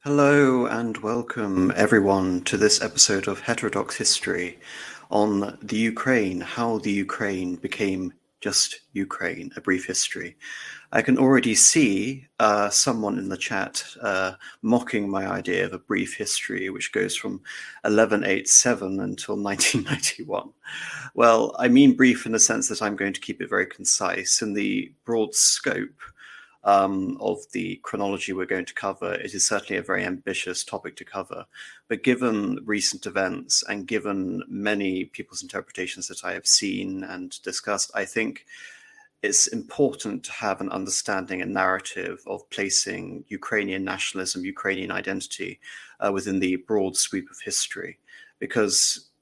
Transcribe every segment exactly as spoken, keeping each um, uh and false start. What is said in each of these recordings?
Hello and welcome everyone to this episode of Heterodox History on the Ukraine, how the Ukraine became just Ukraine, a brief history. I can already see uh, someone in the chat uh, mocking my idea of a brief history, which goes from eleven eighty-seven until nineteen ninety-one. Well, I mean brief in the sense that I'm going to keep it very concise. In the broad scope Um, of the chronology we're going to cover, it is certainly a very ambitious topic to cover. But given recent events and given many people's interpretations that I have seen and discussed, I think it's important to have an understanding and narrative of placing Ukrainian nationalism, Ukrainian identity uh, within the broad sweep of history. Because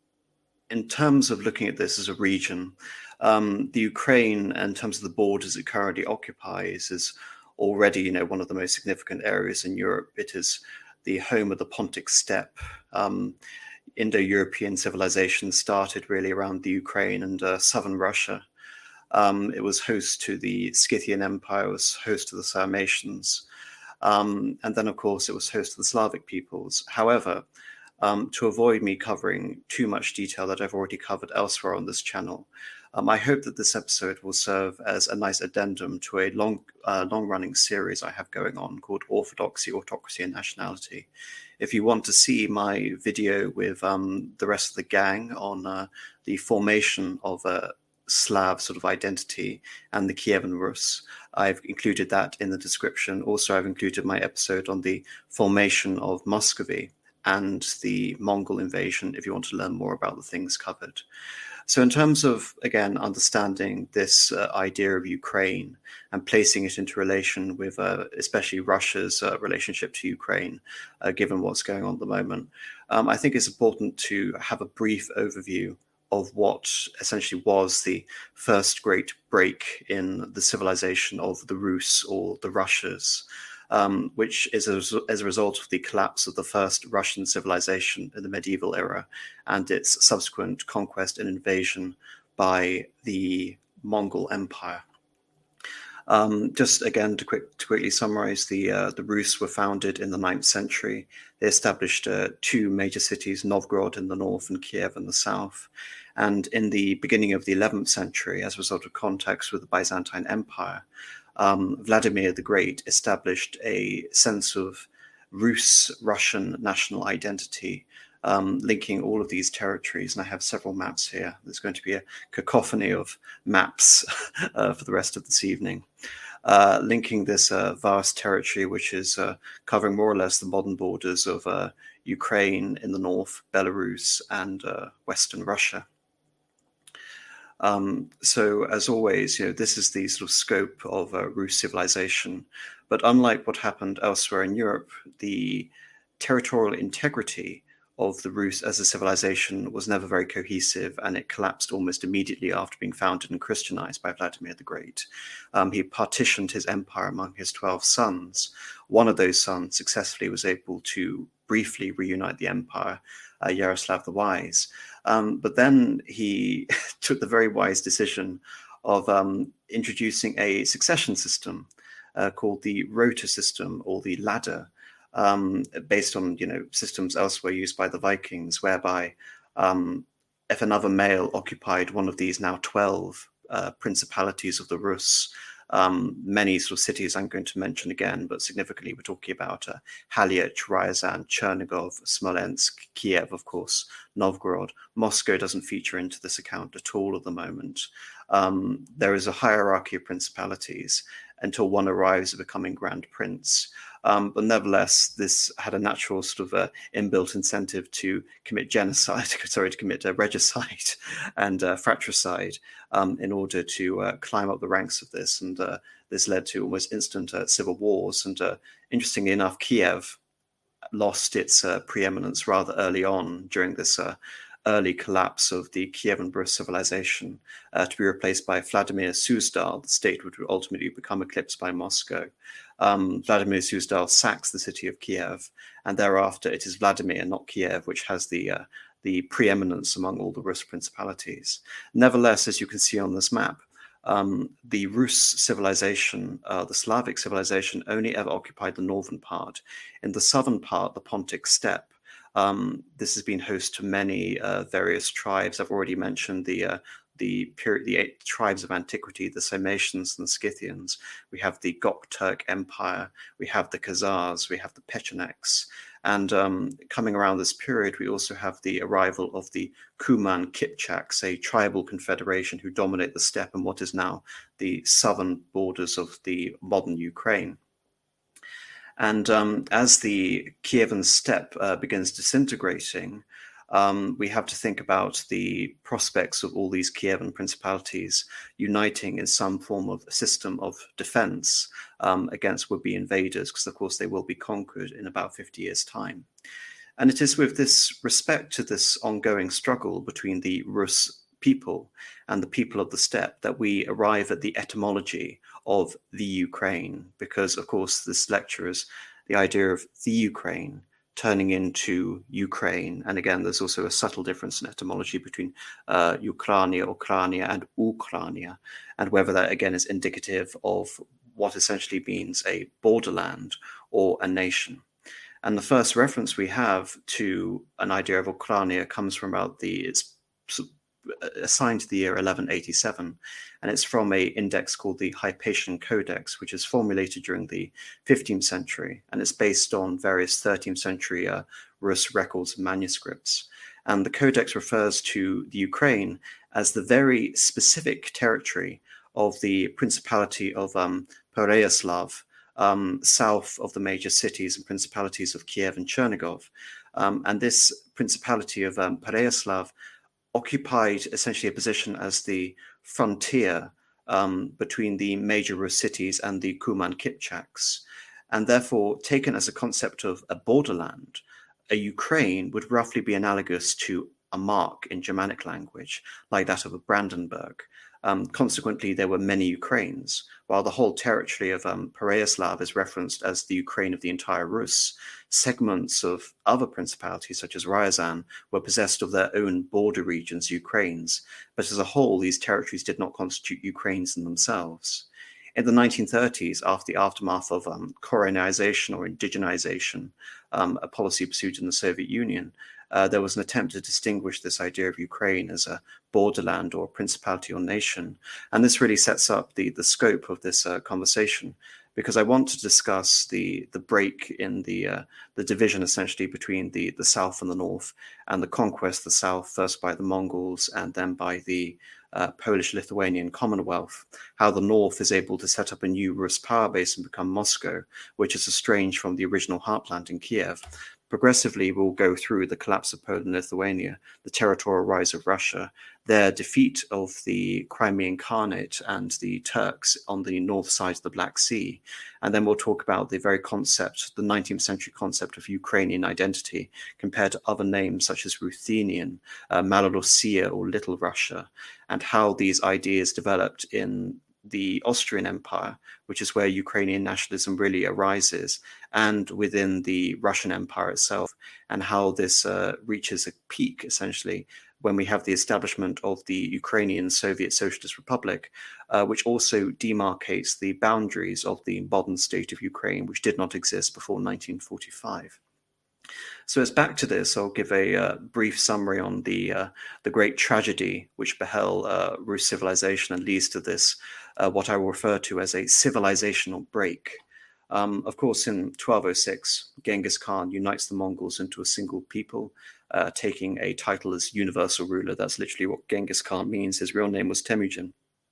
in terms of looking at this as a region, um, the Ukraine, in terms of the borders it currently occupies, is already, you know, one of the most significant areas in Europe. It is the home of the Pontic steppe. Um, Indo-European civilization started really around the Ukraine and uh, southern Russia. Um, it was host to the Scythian Empire, it was host to the Sarmatians. Um, and then, of course, it was host to the Slavic peoples. However, Um, to avoid me covering too much detail that I've already covered elsewhere on this channel, um, I hope that this episode will serve as a nice addendum to a long, uh, long-running series I have going on called Orthodoxy, Autocracy, and Nationality. If you want to see my video with um, the rest of the gang on uh, the formation of a Slav sort of identity and the Kievan Rus, I've included that in the description. Also, I've included my episode on the formation of Muscovy and the Mongol invasion, if you want to learn more about the things covered. So in terms of, again, understanding this uh, idea of Ukraine and placing it into relation with uh, especially Russia's uh, relationship to Ukraine, uh, given what's going on at the moment, um, I think it's important to have a brief overview of what essentially was the first great break in the civilization of the Rus or the Russias, Um, which is a, as a result of the collapse of the first Russian civilization in the medieval era and its subsequent conquest and invasion by the Mongol Empire. Um, just again, to, quick, to quickly summarize, the, uh, the Rus were founded in the ninth century. They established uh, two major cities, Novgorod in the north and Kiev in the south. And in the beginning of the eleventh century, as a result of contacts with the Byzantine Empire, Um, Vladimir the Great established a sense of Rus-Russian national identity, um, linking all of these territories. And I have several maps here. There's going to be a cacophony of maps uh, for the rest of this evening, uh, linking this uh, vast territory, which is uh, covering more or less the modern borders of uh, Ukraine in the north, Belarus, and uh, Western Russia. Um, so, as always, you know, this is the sort of scope of uh, Rus civilization. But unlike what happened elsewhere in Europe, the territorial integrity of the Rus as a civilization was never very cohesive, and it collapsed almost immediately after being founded and Christianized by Vladimir the Great. Um, he partitioned his empire among his twelve sons. One of those sons successfully was able to briefly reunite the empire, uh, Yaroslav the Wise. Um, but then he took the very wise decision of um, introducing a succession system uh, called the rota system, or the ladder, um, based on, you know, systems elsewhere used by the Vikings, whereby um, if another male occupied one of these now twelve uh, principalities of the Rus, Um, many sort of cities I'm going to mention again, but significantly we're talking about uh, Haliach, Ryazan, Chernigov, Smolensk, Kiev, of course, Novgorod. Moscow doesn't feature into this account at all at the moment. Um, there is a hierarchy of principalities until one arrives at becoming Grand Prince. Um, but nevertheless, this had a natural sort of uh, inbuilt incentive to commit genocide, sorry, to commit uh, regicide and uh, fratricide um, in order to uh, climb up the ranks of this. And uh, this led to almost instant uh, civil wars. And uh, interestingly enough, Kiev lost its uh, preeminence rather early on during this uh, early collapse of the Kievan Rus civilization, uh, to be replaced by Vladimir Suzdal. The state would ultimately become eclipsed by Moscow. Um, Vladimir Suzdal sacks the city of Kiev, and thereafter it is Vladimir, not Kiev, which has the uh, the preeminence among all the Rus principalities. Nevertheless, as you can see on this map, Um, the Rus civilization, uh, the Slavic civilization, only ever occupied the northern part. In the southern part, the Pontic steppe, um, this has been host to many uh, various tribes. I've already mentioned the uh, the period, the eight tribes of antiquity, the Sarmatians and the Scythians. We have the Gokturk Empire. We have the Khazars. We have the Pechenegs. And um, coming around this period, we also have the arrival of the Kuman Kipchaks, a tribal confederation who dominate the steppe and what is now the southern borders of the modern Ukraine. And um, as the Kievan steppe uh, begins disintegrating, um, we have to think about the prospects of all these Kievan principalities uniting in some form of system of defense um, against would-be invaders, because of course they will be conquered in about fifty years' time. And it is with this respect to this ongoing struggle between the Rus people and the people of the steppe that we arrive at the etymology of the Ukraine, because of course this lecture is the idea of the Ukraine turning into Ukraine. And again, there's also a subtle difference in etymology between uh, Ukraina, Ukraina, and Ukraina, and whether that again is indicative of what essentially means a borderland or a nation. And the first reference we have to an idea of Ukraina comes from about the, it's assigned to the year eleven eighty-seven, and it's from an index called the Hypatian Codex, which is formulated during the fifteenth century, and it's based on various thirteenth century uh, Rus records and manuscripts. And the Codex refers to the Ukraine as the very specific territory of the Principality of um, Pereyaslav, um, south of the major cities and principalities of Kiev and Chernigov. Um, and this Principality of um, Pereyaslav occupied essentially a position as the frontier um, between the major Rus cities and the Kuman Kipchaks, and therefore taken as a concept of a borderland, a Ukraine would roughly be analogous to a mark in Germanic language, like that of a Brandenburg. Um, consequently, there were many Ukraines, while the whole territory of um, Pereyaslav is referenced as the Ukraine of the entire Rus. Segments of other principalities, such as Ryazan, were possessed of their own border regions, Ukraines, but as a whole, these territories did not constitute Ukraines in themselves. In the nineteen thirties, after the aftermath of um, Koreanization or indigenization, um, a policy pursued in the Soviet Union, Uh, there was an attempt to distinguish this idea of Ukraine as a borderland or principality or nation. And this really sets up the, the scope of this uh, conversation, because I want to discuss the, the break in the, uh, the division essentially between the, the South and the North, and the conquest of the South, first by the Mongols and then by the uh, Polish-Lithuanian Commonwealth, how the North is able to set up a new Rus power base and become Moscow, which is estranged from the original heartland in Kiev. Progressively, we'll go through the collapse of Poland and Lithuania, the territorial rise of Russia, their defeat of the Crimean Khanate and the Turks on the north side of the Black Sea. And then we'll talk about the very concept, the nineteenth century concept of Ukrainian identity compared to other names such as Ruthenian, uh, Malorussia or Little Russia, and how these ideas developed in the Austrian Empire, which is where Ukrainian nationalism really arises, and within the Russian Empire itself, and how this uh, reaches a peak, essentially, when we have the establishment of the Ukrainian Soviet Socialist Republic, uh, which also demarcates the boundaries of the modern state of Ukraine, which did not exist before nineteen forty-five. So as back to this, I'll give a uh, brief summary on the uh, the great tragedy which befell uh, Rus civilization and leads to this, uh, what I will refer to as a civilizational break. Um, of course, in twelve oh six, Genghis Khan unites the Mongols into a single people, uh, taking a title as universal ruler. That's literally what Genghis Khan means. His real name was Temujin.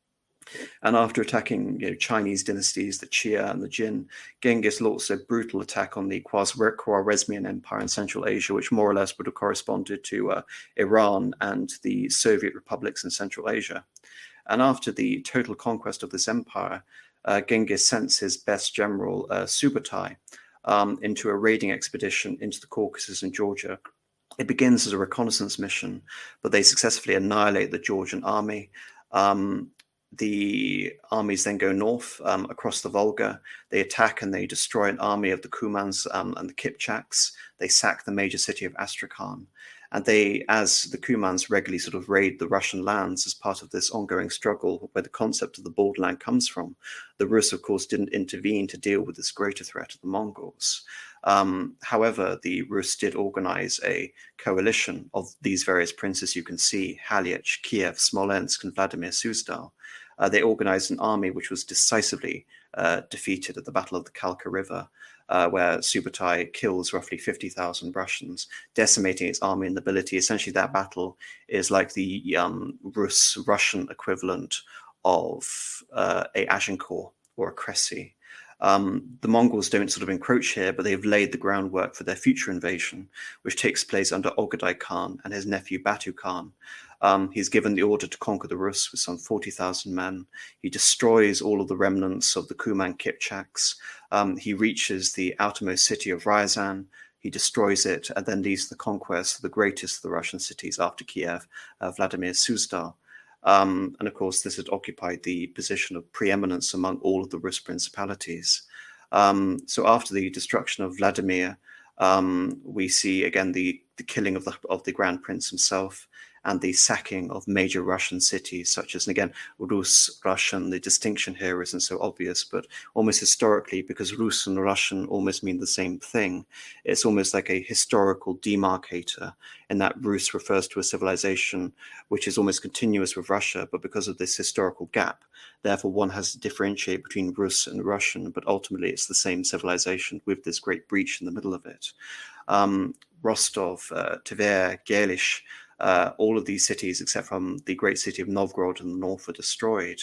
And after attacking you know, Chinese dynasties, the Xia and the Jin, Genghis launched a brutal attack on the Khwarezmian Empire in Central Asia, which more or less would have corresponded to uh, Iran and the Soviet republics in Central Asia. And after the total conquest of this empire, uh, Genghis sends his best general, uh, Subutai, um, into a raiding expedition into the Caucasus and Georgia. It begins as a reconnaissance mission, but they successfully annihilate the Georgian army. Um, The armies then go north um, across the Volga. They attack and they destroy an army of the Kumans um, and the Kipchaks. They sack the major city of Astrakhan. And they, as the Cumans regularly sort of raid the Russian lands as part of this ongoing struggle where the concept of the borderland comes from, the Rus, of course, didn't intervene to deal with this greater threat of the Mongols. Um, however, the Rus did organize a coalition of these various princes you can see, Halyach, Kiev, Smolensk, and Vladimir Suzdal. Uh, they organized an army which was decisively uh, defeated at the Battle of the Kalka River, uh, where Subutai kills roughly fifty thousand Russians, decimating its army and nobility. Essentially, that battle is like the um, Rus-Russian equivalent of uh, a Agincourt or a Crécy. Um, the Mongols don't sort of encroach here, but they've laid the groundwork for their future invasion, which takes place under Ogadai Khan and his nephew Batu Khan. Um, he's given the order to conquer the Rus with some forty thousand men. He destroys all of the remnants of the Kuman Kipchaks. Um, he reaches the outermost city of Ryazan. He destroys it and then leads the conquest of the greatest of the Russian cities after Kiev, uh, Vladimir Suzdal. Um, and of course, this had occupied the position of preeminence among all of the Rus principalities. Um, so after the destruction of Vladimir, um, we see again the, the killing of the, of the Grand Prince himself and the sacking of major Russian cities, such as, and again, Rus, Russian. The distinction here isn't so obvious, but almost historically, because Rus and Russian almost mean the same thing, it's almost like a historical demarcator, in that Rus refers to a civilization which is almost continuous with Russia, but because of this historical gap, therefore one has to differentiate between Rus and Russian, but ultimately it's the same civilization with this great breach in the middle of it. Um, Rostov, uh, Tver, Gerlish, Uh, all of these cities, except from the great city of Novgorod in the north, are destroyed.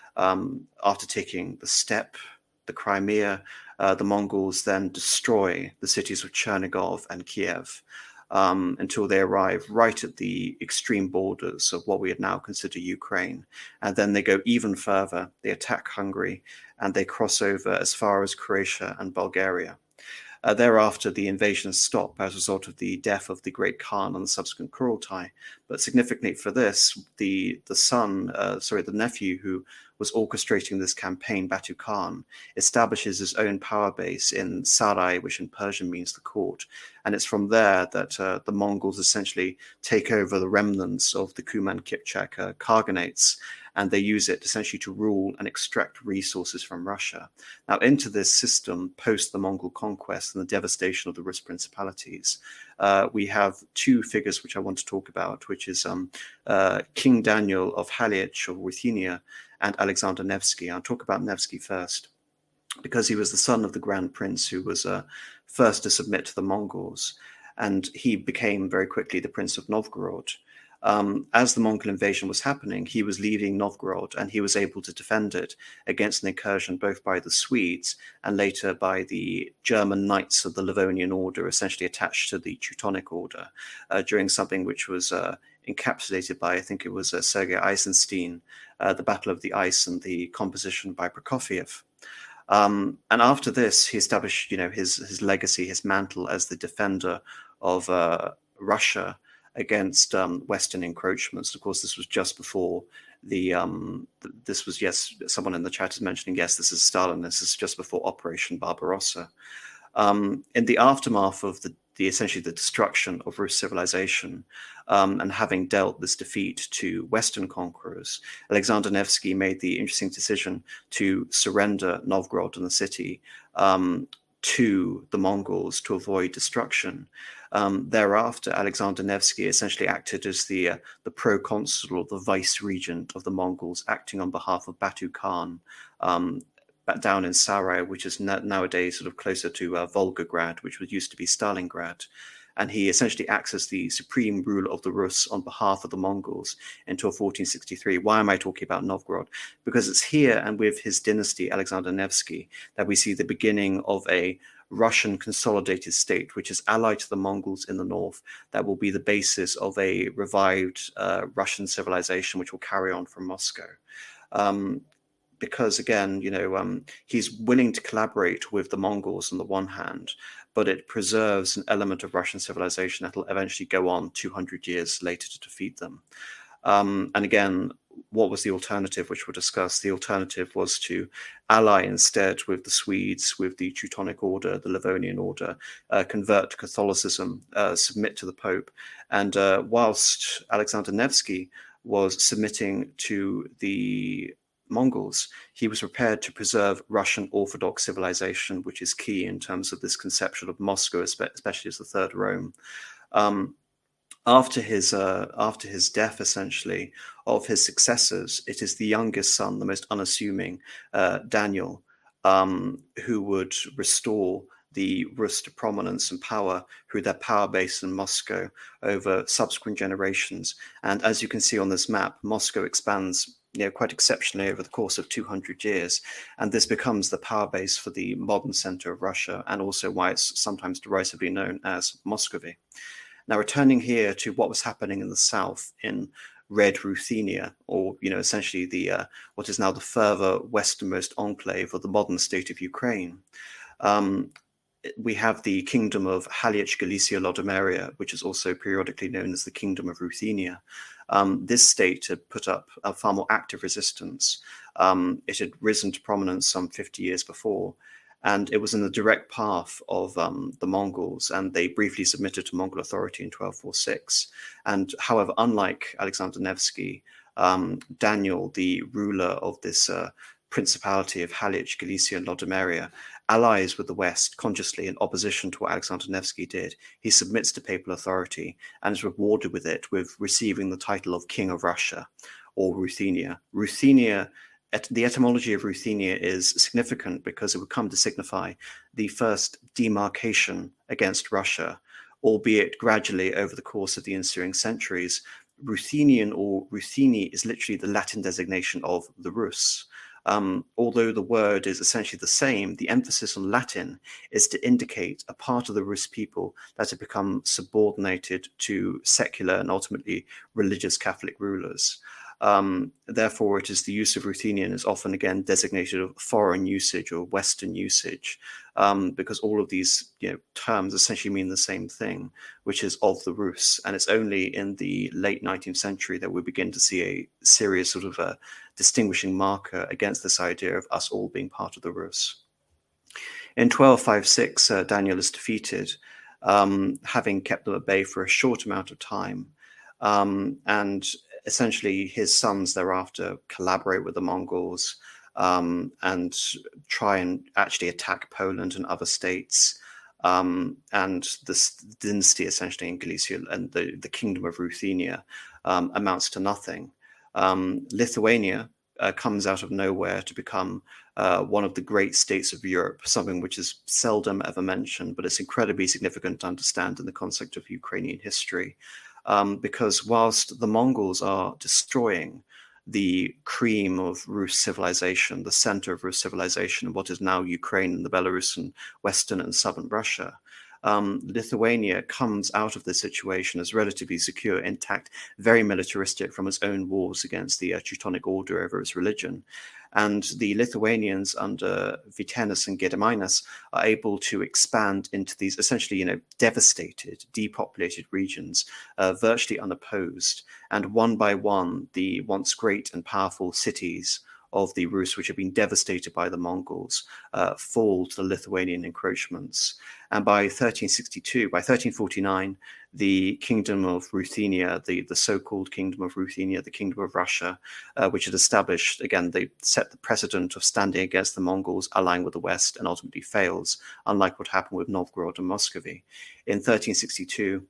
Um, after taking the steppe, the Crimea, uh, the Mongols then destroy the cities of Chernigov and Kiev um, until they arrive right at the extreme borders of what we would now consider Ukraine. And then they go even further. They attack Hungary and they cross over as far as Croatia and Bulgaria. Uh, thereafter, the invasions stop as a result of the death of the great Khan and the subsequent Kurultai. But significantly for this, the the son, uh, sorry, the nephew who was orchestrating this campaign, Batu Khan, establishes his own power base in Sarai, which in Persian means the court. And it's from there that uh, the Mongols essentially take over the remnants of the Kuman Kipchak uh, Khaganates, and they use it essentially to rule and extract resources from Russia. Now, into this system, post the Mongol conquest and the devastation of the Rus principalities, uh, we have two figures which I want to talk about, which is um, uh, King Daniel of Halyach of Ruthenia and Alexander Nevsky. I'll talk about Nevsky first, because he was the son of the Grand Prince who was uh, first to submit to the Mongols, and he became very quickly the Prince of Novgorod. Um, as the Mongol invasion was happening, he was leading Novgorod, and he was able to defend it against an incursion both by the Swedes and later by the German Knights of the Livonian Order, essentially attached to the Teutonic Order, uh, during something which was uh, encapsulated by, I think it was uh, Sergei Eisenstein, uh, the Battle of the Ice, and the composition by Prokofiev. Um, and after this, he established, you know, his his legacy, his mantle as the defender of uh, Russia against um, Western encroachments. Of course, this was just before the, um, th- this was, yes, someone in the chat is mentioning, yes, this is Stalin, this is just before Operation Barbarossa. Um, in the aftermath of the, the essentially the destruction of Rus civilization, um, and having dealt this defeat to Western conquerors, Alexander Nevsky made the interesting decision to surrender Novgorod and the city um, to the Mongols to avoid destruction. Um, thereafter, Alexander Nevsky essentially acted as the uh, the proconsul or the vice-regent of the Mongols, acting on behalf of Batu Khan, um, down in Sarai, which is na- nowadays sort of closer to uh, Volgograd, which was used to be Stalingrad. And he essentially acts as the supreme ruler of the Rus on behalf of the Mongols until fourteen sixty-three. Why am I talking about Novgorod? Because it's here and with his dynasty, Alexander Nevsky, that we see the beginning of a Russian consolidated state, which is allied to the Mongols in the north, that will be the basis of a revived uh, Russian civilization, which will carry on from Moscow. Um, because again, you know, um, he's willing to collaborate with the Mongols on the one hand, but it preserves an element of Russian civilization that will eventually go on two hundred years later to defeat them. Um, and again, what was the alternative, which we'll discuss? The alternative was to ally instead with the Swedes, with the Teutonic Order, the Livonian Order, uh, convert to Catholicism, uh, submit to the Pope. And uh, whilst Alexander Nevsky was submitting to the Mongols, he was prepared to preserve Russian Orthodox civilization, which is key in terms of this conception of Moscow, especially as the Third Rome. Um, After his uh, after his death, essentially, of his successors, it is the youngest son, the most unassuming, uh, Daniel, um, who would restore the Rus to prominence and power through their power base in Moscow over subsequent generations. And as you can see on this map, Moscow expands, you know, quite exceptionally over the course of two hundred years. And this becomes the power base for the modern center of Russia, and also why it's sometimes derisively known as Muscovy. Now, returning here to what was happening in the south in Red Ruthenia, or, you know, essentially the uh, what is now the further westernmost enclave of the modern state of Ukraine, um, we have the kingdom of Halych Galicia Lodomeria, which is also periodically known as the kingdom of Ruthenia. Um, this state had put up a far more active resistance. Um, it had risen to prominence some fifty years before, and it was in the direct path of um, the Mongols, and they briefly submitted to Mongol authority in twelve forty-six. And however, unlike Alexander Nevsky, um, Daniel, the ruler of this uh, principality of Halych, Galicia, and Lodomeria, allies with the West consciously in opposition to what Alexander Nevsky did. He submits to papal authority and is rewarded with it, with receiving the title of King of Russia, or Ruthenia. Ruthenia, et- the etymology of Ruthenia is significant because it would come to signify the first demarcation against Russia, albeit gradually over the course of the ensuing centuries. Ruthenian or Rutheni is literally the Latin designation of the Rus. Um, although the word is essentially the same, the emphasis on Latin is to indicate a part of the Rus people that had become subordinated to secular and ultimately religious Catholic rulers. Um, therefore, it is the use of Ruthenian is often again designated of foreign usage or Western usage, um, because all of these, you know, terms essentially mean the same thing, which is of the Rus. And it's only in the late nineteenth century that we begin to see a serious sort of a distinguishing marker against this idea of us all being part of the Rus. In twelve fifty-six, uh, Daniel is defeated, um, having kept them at bay for a short amount of time, um, and essentially his sons thereafter collaborate with the Mongols um, and try and actually attack Poland and other states. Um, and this dynasty essentially in Galicia and the, the kingdom of Ruthenia um, amounts to nothing. Um, Lithuania uh, comes out of nowhere to become uh, one of the great states of Europe, something which is seldom ever mentioned, but it's incredibly significant to understand in the context of Ukrainian history. Um, because whilst the Mongols are destroying the cream of Rus civilization, the center of Rus civilization, what is now Ukraine and the Belarusian Western and Southern Russia, um, Lithuania comes out of this situation as relatively secure, intact, very militaristic from its own wars against the uh, Teutonic Order over its religion. And the Lithuanians under Vytenis and Gediminas are able to expand into these essentially, you know, devastated, depopulated regions, uh, virtually unopposed. And one by one, the once great and powerful cities of the Rus, which have been devastated by the Mongols, uh, fall to the Lithuanian encroachments. And by thirteen sixty-two, by thirteen forty-nine, the kingdom of Ruthenia, the, the so-called kingdom of Ruthenia, the kingdom of Russia, uh, which had established, again, they set the precedent of standing against the Mongols, allying with the West, and ultimately fails, unlike what happened with Novgorod and Muscovy. In thirteen sixty-two,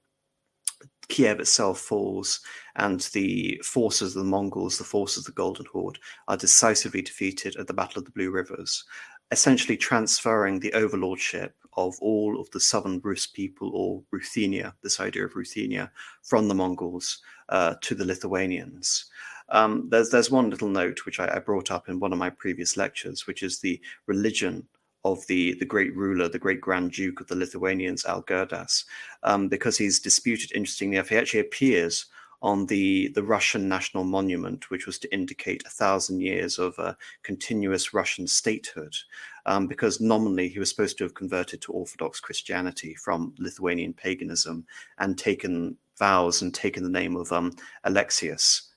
Kiev itself falls, and the forces of the Mongols, the forces of the Golden Horde, are decisively defeated at the Battle of the Blue Rivers, essentially transferring the overlordship of all of the southern Rus people, or Ruthenia, this idea of Ruthenia, from the Mongols uh, to the Lithuanians. Um, there's, there's one little note which I, I brought up in one of my previous lectures, which is the religion of the, the great ruler, the great Grand Duke of the Lithuanians, Algirdas, um, because he's disputed, interestingly enough, he actually appears on the, the Russian national monument, which was to indicate a thousand years of uh, continuous Russian statehood, um, because nominally he was supposed to have converted to Orthodox Christianity from Lithuanian paganism and taken vows and taken the name of um, Alexius,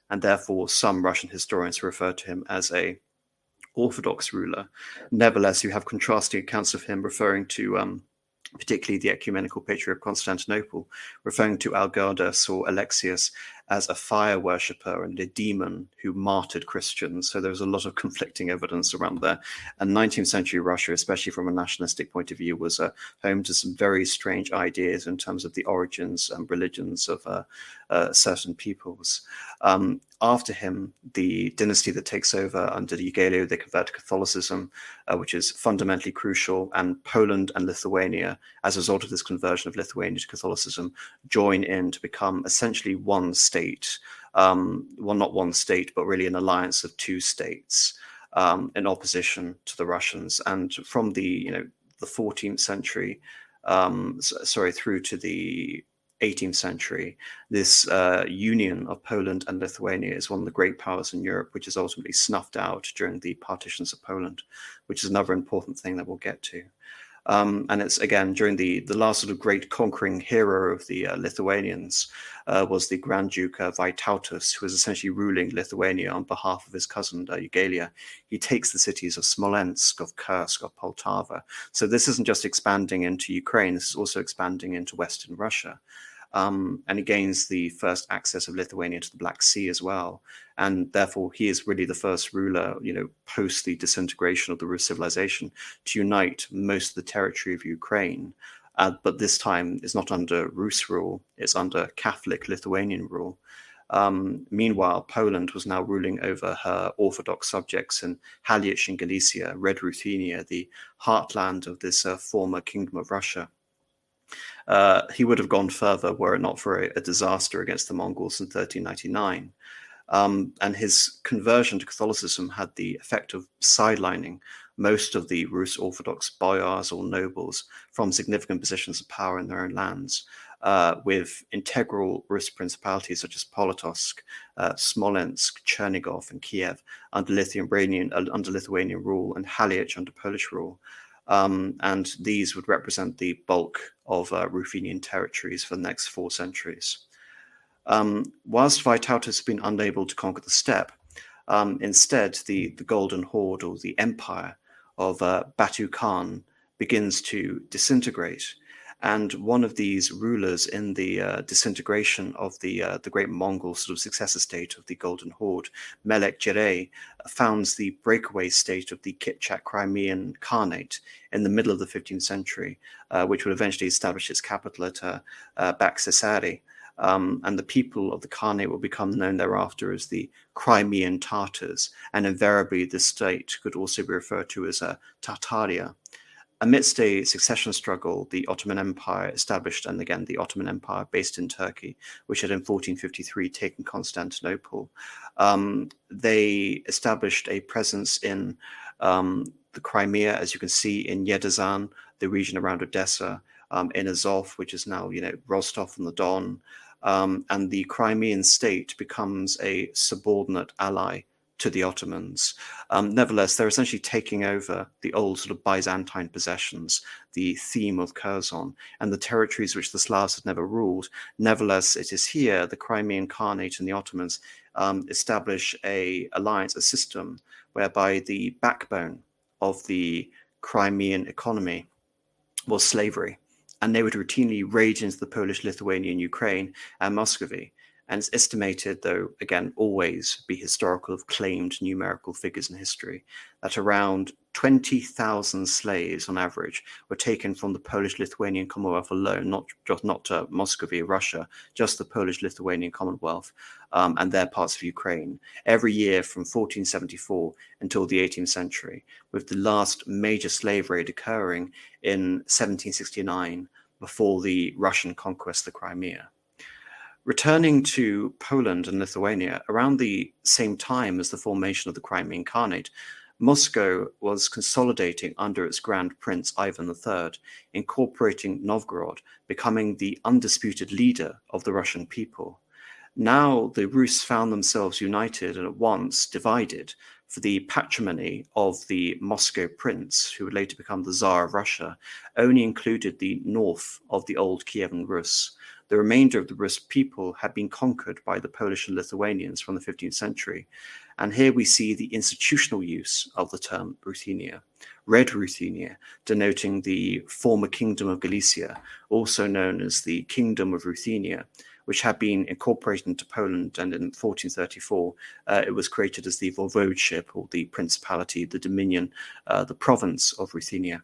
and therefore some Russian historians refer to him as a Orthodox ruler. Nevertheless, you have contrasting accounts of him referring to um, particularly the ecumenical patriarch of Constantinople, referring to Algirdas or Alexius as a fire worshipper and a demon who martyred Christians. So there's a lot of conflicting evidence around there. And nineteenth century Russia, especially from a nationalistic point of view, was uh, home to some very strange ideas in terms of the origins and religions of uh, uh, certain peoples. Um, after him, the dynasty that takes over under Eugelio, they convert to Catholicism, uh, which is fundamentally crucial. And Poland and Lithuania, as a result of this conversion of Lithuania to Catholicism, join in to become essentially one state. Um, well, not one state, but really an alliance of two states um, in opposition to the Russians. And from the, you know, the fourteenth century, um, sorry, through to the eighteenth century, this uh, union of Poland and Lithuania is one of the great powers in Europe, which is ultimately snuffed out during the partitions of Poland, which is another important thing that we'll get to. Um, and it's, again, during the, the last sort of great conquering hero of the uh, Lithuanians uh, was the Grand Duke uh, Vytautas, who was essentially ruling Lithuania on behalf of his cousin uh, Eugelia. He takes the cities of Smolensk, of Kursk, of Poltava. So this isn't just expanding into Ukraine, this is also expanding into Western Russia. Um, and he gains the first access of Lithuania to the Black Sea as well. And therefore, he is really the first ruler, you know, post the disintegration of the Rus civilization, to unite most of the territory of Ukraine. Uh, but this time is not under Rus rule, it's under Catholic Lithuanian rule. Um, meanwhile, Poland was now ruling over her Orthodox subjects in Haliach in Galicia, Red Ruthenia, the heartland of this uh, former Kingdom of Russia. Uh, he would have gone further were it not for a, a disaster against the Mongols in thirteen ninety-nine. Um, and his conversion to Catholicism had the effect of sidelining most of the Rus Orthodox boyars or nobles from significant positions of power in their own lands, uh, with integral Rus principalities such as Polotsk, uh, Smolensk, Chernigov, and Kiev under Lithuanian, uh, under Lithuanian rule, and Haliach under Polish rule. Um, and these would represent the bulk of uh, Ruthenian territories for the next four centuries. Um, whilst Vytautas has been unable to conquer the steppe, um, instead the, the Golden Horde, or the empire of uh, Batu Khan, begins to disintegrate. And one of these rulers in the uh, disintegration of the uh, the great Mongol sort of successor state of the Golden Horde, Melek Giray, founds the breakaway state of the Kipchak Crimean Khanate in the middle of the fifteenth century, uh, which would eventually establish its capital at uh, uh, Bakhsisari. Um, and the people of the Khanate will become known thereafter as the Crimean Tatars, and invariably this state could also be referred to as uh, Tartaria. Amidst a succession struggle, the Ottoman Empire established, and again the Ottoman Empire based in Turkey, which had in fourteen fifty-three taken Constantinople, um, they established a presence in um, the Crimea, as you can see, in Yedizan, the region around Odessa, um, in Azov, which is now, you know, Rostov on the Don, um, and the Crimean state becomes a subordinate ally to the Ottomans. Um, nevertheless, they're essentially taking over the old sort of Byzantine possessions, the theme of Curzon, and the territories which the Slavs had never ruled. Nevertheless, it is here the Crimean Khanate and the Ottomans um, establish a alliance, a system whereby the backbone of the Crimean economy was slavery, and they would routinely raid into the Polish, Lithuanian, Ukraine, and Muscovy. And it's estimated, though, again, always be historical of claimed numerical figures in history, that around twenty thousand slaves on average were taken from the Polish-Lithuanian Commonwealth alone, not just not uh, Muscovy, Russia, just the Polish-Lithuanian Commonwealth um, and their parts of Ukraine, every year from fourteen seventy-four until the eighteenth century, with the last major slave raid occurring in seventeen sixty-nine before the Russian conquest of the Crimea. Returning to Poland and Lithuania, around the same time as the formation of the Crimean Khanate, Moscow was consolidating under its Grand Prince Ivan the Third, incorporating Novgorod, becoming the undisputed leader of the Russian people. Now the Rus found themselves united and at once divided, for the patrimony of the Moscow prince, who would later become the Tsar of Russia, only included the north of the old Kievan Rus. The remainder of the Rus people had been conquered by the Polish and Lithuanians from the fifteenth century. And here we see the institutional use of the term Ruthenia. Red Ruthenia, denoting the former kingdom of Galicia, also known as the Kingdom of Ruthenia, which had been incorporated into Poland, and in fourteen thirty-four uh, it was created as the voivodeship, or the principality, the dominion, uh, the province of Ruthenia.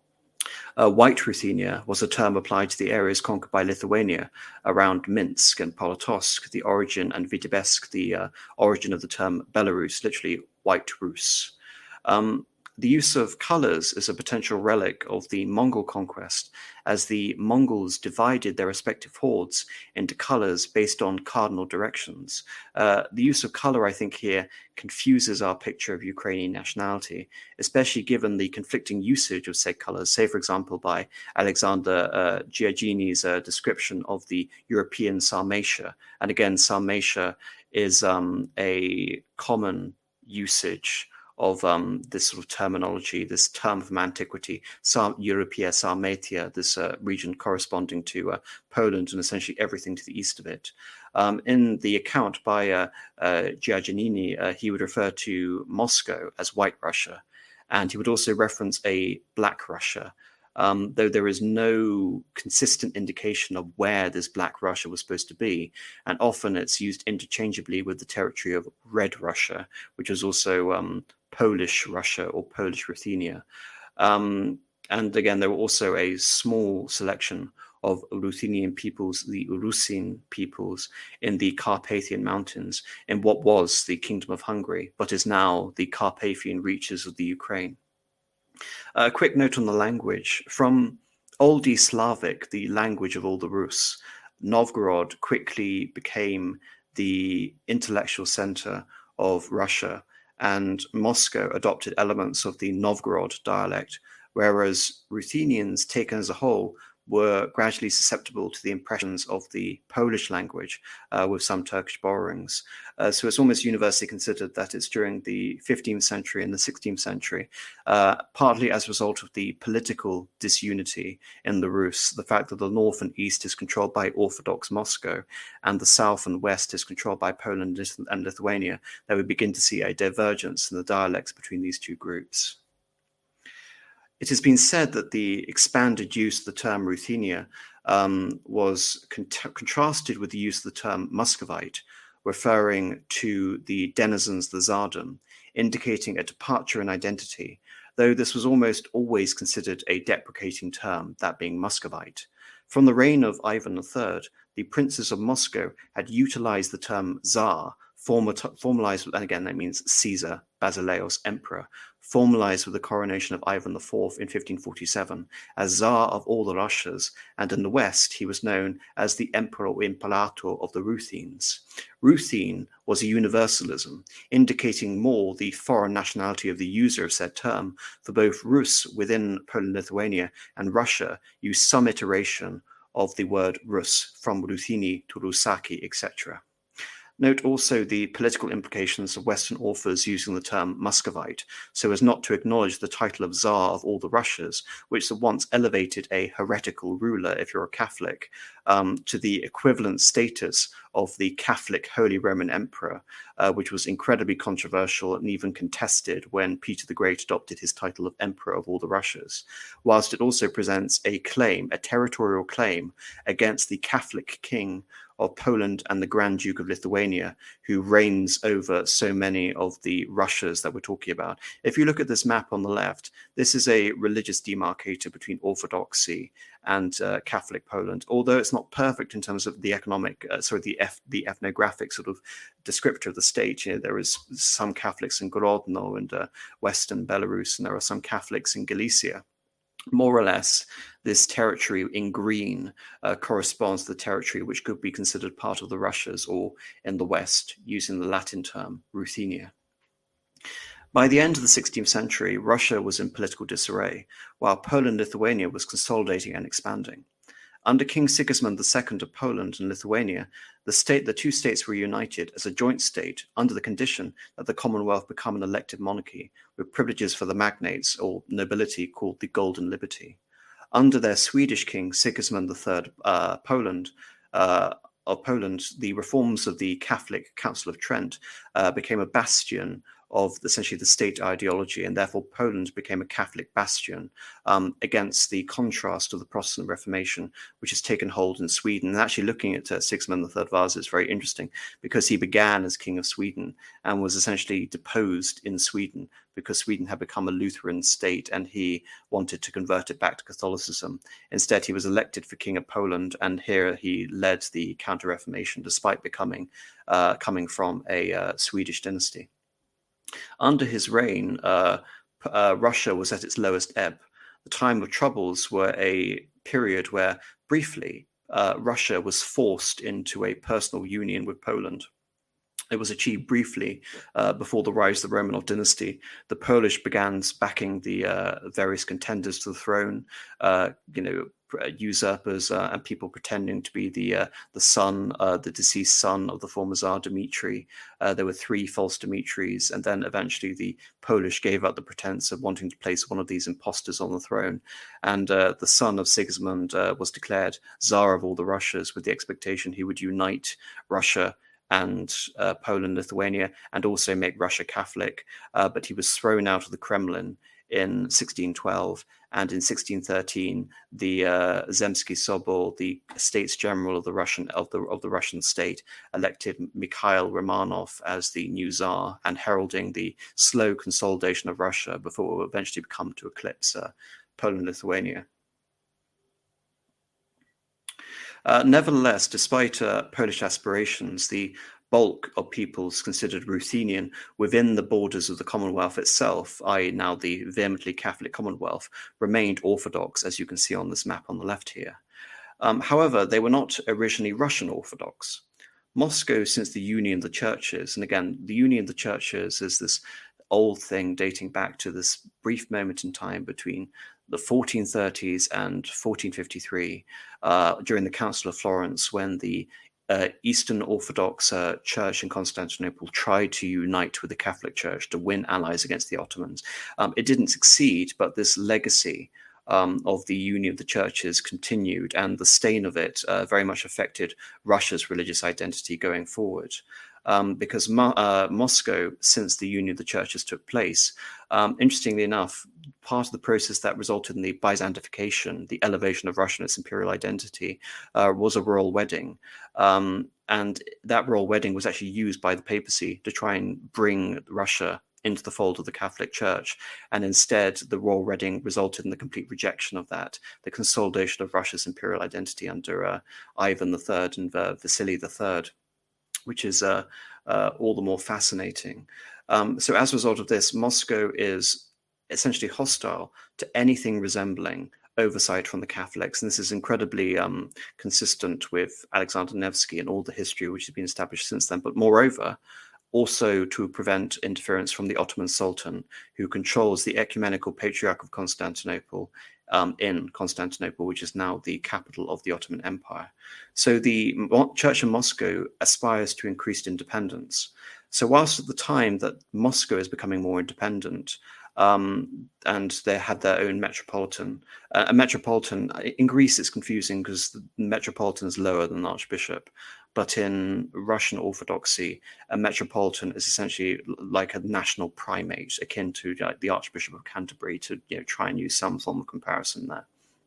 Uh, White Ruthenia was a term applied to the areas conquered by Lithuania around Minsk and Polotosk, the origin, and Vitebsk, the uh, origin of the term Belarus, literally White Rus. Um, The use of colors is a potential relic of the Mongol conquest, as the Mongols divided their respective hordes into colors based on cardinal directions. Uh, the use of color, I think, here confuses our picture of Ukrainian nationality, especially given the conflicting usage of said colors, say, for example, by Alexander uh, Giorgini's uh, description of the European Sarmatia. And again, Sarmatia is um, a common usage of um, this sort of terminology, this term from antiquity, Sar- Europea Sarmatia, this uh, region corresponding to uh, Poland and essentially everything to the east of it. Um, in the account by uh, uh, Giorgianini, uh, he would refer to Moscow as White Russia, and he would also reference a Black Russia, um, though there is no consistent indication of where this Black Russia was supposed to be, and often it's used interchangeably with the territory of Red Russia, which is also um, Polish Russia or Polish Ruthenia. Um, and again, there were also a small selection of Ruthenian peoples, the Urusin peoples, in the Carpathian Mountains, in what was the Kingdom of Hungary, but is now the Carpathian reaches of the Ukraine. A quick note on the language. From Old East Slavic, the language of all the Rus, Novgorod quickly became the intellectual center of Russia, and Moscow adopted elements of the Novgorod dialect, whereas Ruthenians, taken as a whole, were gradually susceptible to the impressions of the Polish language, uh, with some Turkish borrowings. Uh, so it's almost universally considered that it's during the fifteenth century and the sixteenth century, uh, partly as a result of the political disunity in the Rus, the fact that the north and east is controlled by Orthodox Moscow, and the south and west is controlled by Poland and Lithuania, that we begin to see a divergence in the dialects between these two groups. It has been said that the expanded use of the term Ruthenia um, was con- contrasted with the use of the term Muscovite, referring to the denizens of the Tsardom, indicating a departure in identity, though this was almost always considered a deprecating term, that being Muscovite. From the reign of Ivan the Third, the princes of Moscow had utilized the term Tsar, formalized, and again that means Caesar, Basileus, emperor, formalized with the coronation of Ivan the Fourth in fifteen forty-seven as Tsar of all the Russias, and in the West he was known as the Emperor or Imperator of the Ruthenians. Ruthene was a universalism, indicating more the foreign nationality of the user of said term, for both Rus within Poland, Lithuania, and Russia used some iteration of the word Rus, from Rutheni to Rusaki, et cetera. Note also the political implications of Western authors using the term Muscovite, so as not to acknowledge the title of Tsar of all the Russias, which once elevated a heretical ruler, if you're a Catholic, um, to the equivalent status of the Catholic Holy Roman Emperor, uh, which was incredibly controversial and even contested when Peter the Great adopted his title of Emperor of all the Russias, whilst it also presents a claim, a territorial claim, against the Catholic King of Poland and the Grand Duke of Lithuania, who reigns over so many of the Russias that we're talking about. If you look at this map on the left, this is a religious demarcator between Orthodoxy and uh, Catholic Poland, although it's not perfect in terms of the economic, uh, sorry, the, F, the ethnographic sort of descriptor of the state. You know, there is some Catholics in Grodno and uh, Western Belarus, and there are some Catholics in Galicia. More or less, this territory in green uh, corresponds to the territory which could be considered part of the Russias, or in the West, using the Latin term Ruthenia. By the end of the sixteenth century, Russia was in political disarray, while Poland and Lithuania was consolidating and expanding. Under King Sigismund the Second of Poland and Lithuania, the state, the two states were united as a joint state under the condition that the Commonwealth become an elected monarchy with privileges for the magnates or nobility called the Golden Liberty. Under their Swedish king, Sigismund the Third uh, Poland, uh, of Poland, the reforms of the Catholic Council of Trent uh, became a bastion of essentially the state ideology, and therefore Poland became a Catholic bastion um, against the contrast of the Protestant Reformation, which has taken hold in Sweden. And actually looking at uh, Sigismund the Third Vasa is very interesting because he began as King of Sweden and was essentially deposed in Sweden because Sweden had become a Lutheran state and he wanted to convert it back to Catholicism. Instead, he was elected for King of Poland, and here he led the Counter-Reformation despite becoming uh, coming from a uh, Swedish dynasty. Under his reign, uh, uh, Russia was at its lowest ebb. The time of troubles were a period where, briefly, uh, Russia was forced into a personal union with Poland. It was achieved briefly uh, before the rise of the Romanov dynasty. The Polish began backing the uh, various contenders to the throne, uh, you know, usurpers uh, and people pretending to be the uh, the son, uh, the deceased son of the former Tsar Dmitry. Uh, there were three false Dmitries, and then eventually the Polish gave up the pretense of wanting to place one of these impostors on the throne. And uh, the son of Sigismund uh, was declared Tsar of all the Russias with the expectation he would unite Russia and uh, Poland, Lithuania, and also make Russia Catholic. Uh, but he was thrown out of the Kremlin in sixteen twelve, and in sixteen thirteen, the uh, Zemsky Sobor, the States General of the Russian of the of the Russian state, elected Mikhail Romanov as the new Tsar, and heralding the slow consolidation of Russia before it will eventually come to eclipse uh, Poland, Lithuania. Uh, nevertheless, despite uh, Polish aspirations, the bulk of peoples considered Ruthenian within the borders of the Commonwealth itself, that is now the vehemently Catholic Commonwealth, remained Orthodox, as you can see on this map on the left here. Um, however, they were not originally Russian Orthodox. Moscow, since the Union of the Churches, and again, the Union of the Churches is this old thing dating back to this brief moment in time between the fourteen thirties and fourteen fifty-three, uh, during the Council of Florence, when the uh, Eastern Orthodox uh, Church in Constantinople tried to unite with the Catholic Church to win allies against the Ottomans. Um, it didn't succeed, but this legacy um, of the Union of the Churches continued, and the stain of it uh, very much affected Russia's religious identity going forward. Um, because Mo- uh, Moscow, since the Union of the Churches took place, um, interestingly enough, part of the process that resulted in the Byzantification, the elevation of Russia and its imperial identity, uh, was a royal wedding. Um, and that royal wedding was actually used by the papacy to try and bring Russia into the fold of the Catholic Church. And instead, the royal wedding resulted in the complete rejection of that, the consolidation of Russia's imperial identity under uh, Ivan the Third and uh, Vasily the Third, which is uh, uh, all the more fascinating. Um, so as a result of this, Moscow is essentially hostile to anything resembling oversight from the Catholics. And this is incredibly um, consistent with Alexander Nevsky and all the history which has been established since then. But moreover, also to prevent interference from the Ottoman Sultan, who controls the Ecumenical Patriarch of Constantinople um, in Constantinople, which is now the capital of the Ottoman Empire. So the Mo- Church in Moscow aspires to increased independence. So whilst at the time that Moscow is becoming more independent, um, and they had their own metropolitan, uh, a metropolitan in Greece it's confusing because the metropolitan is lower than an archbishop. But in Russian Orthodoxy, a metropolitan is essentially like a national primate, akin to like the Archbishop of Canterbury, to you know try and use some form of comparison there.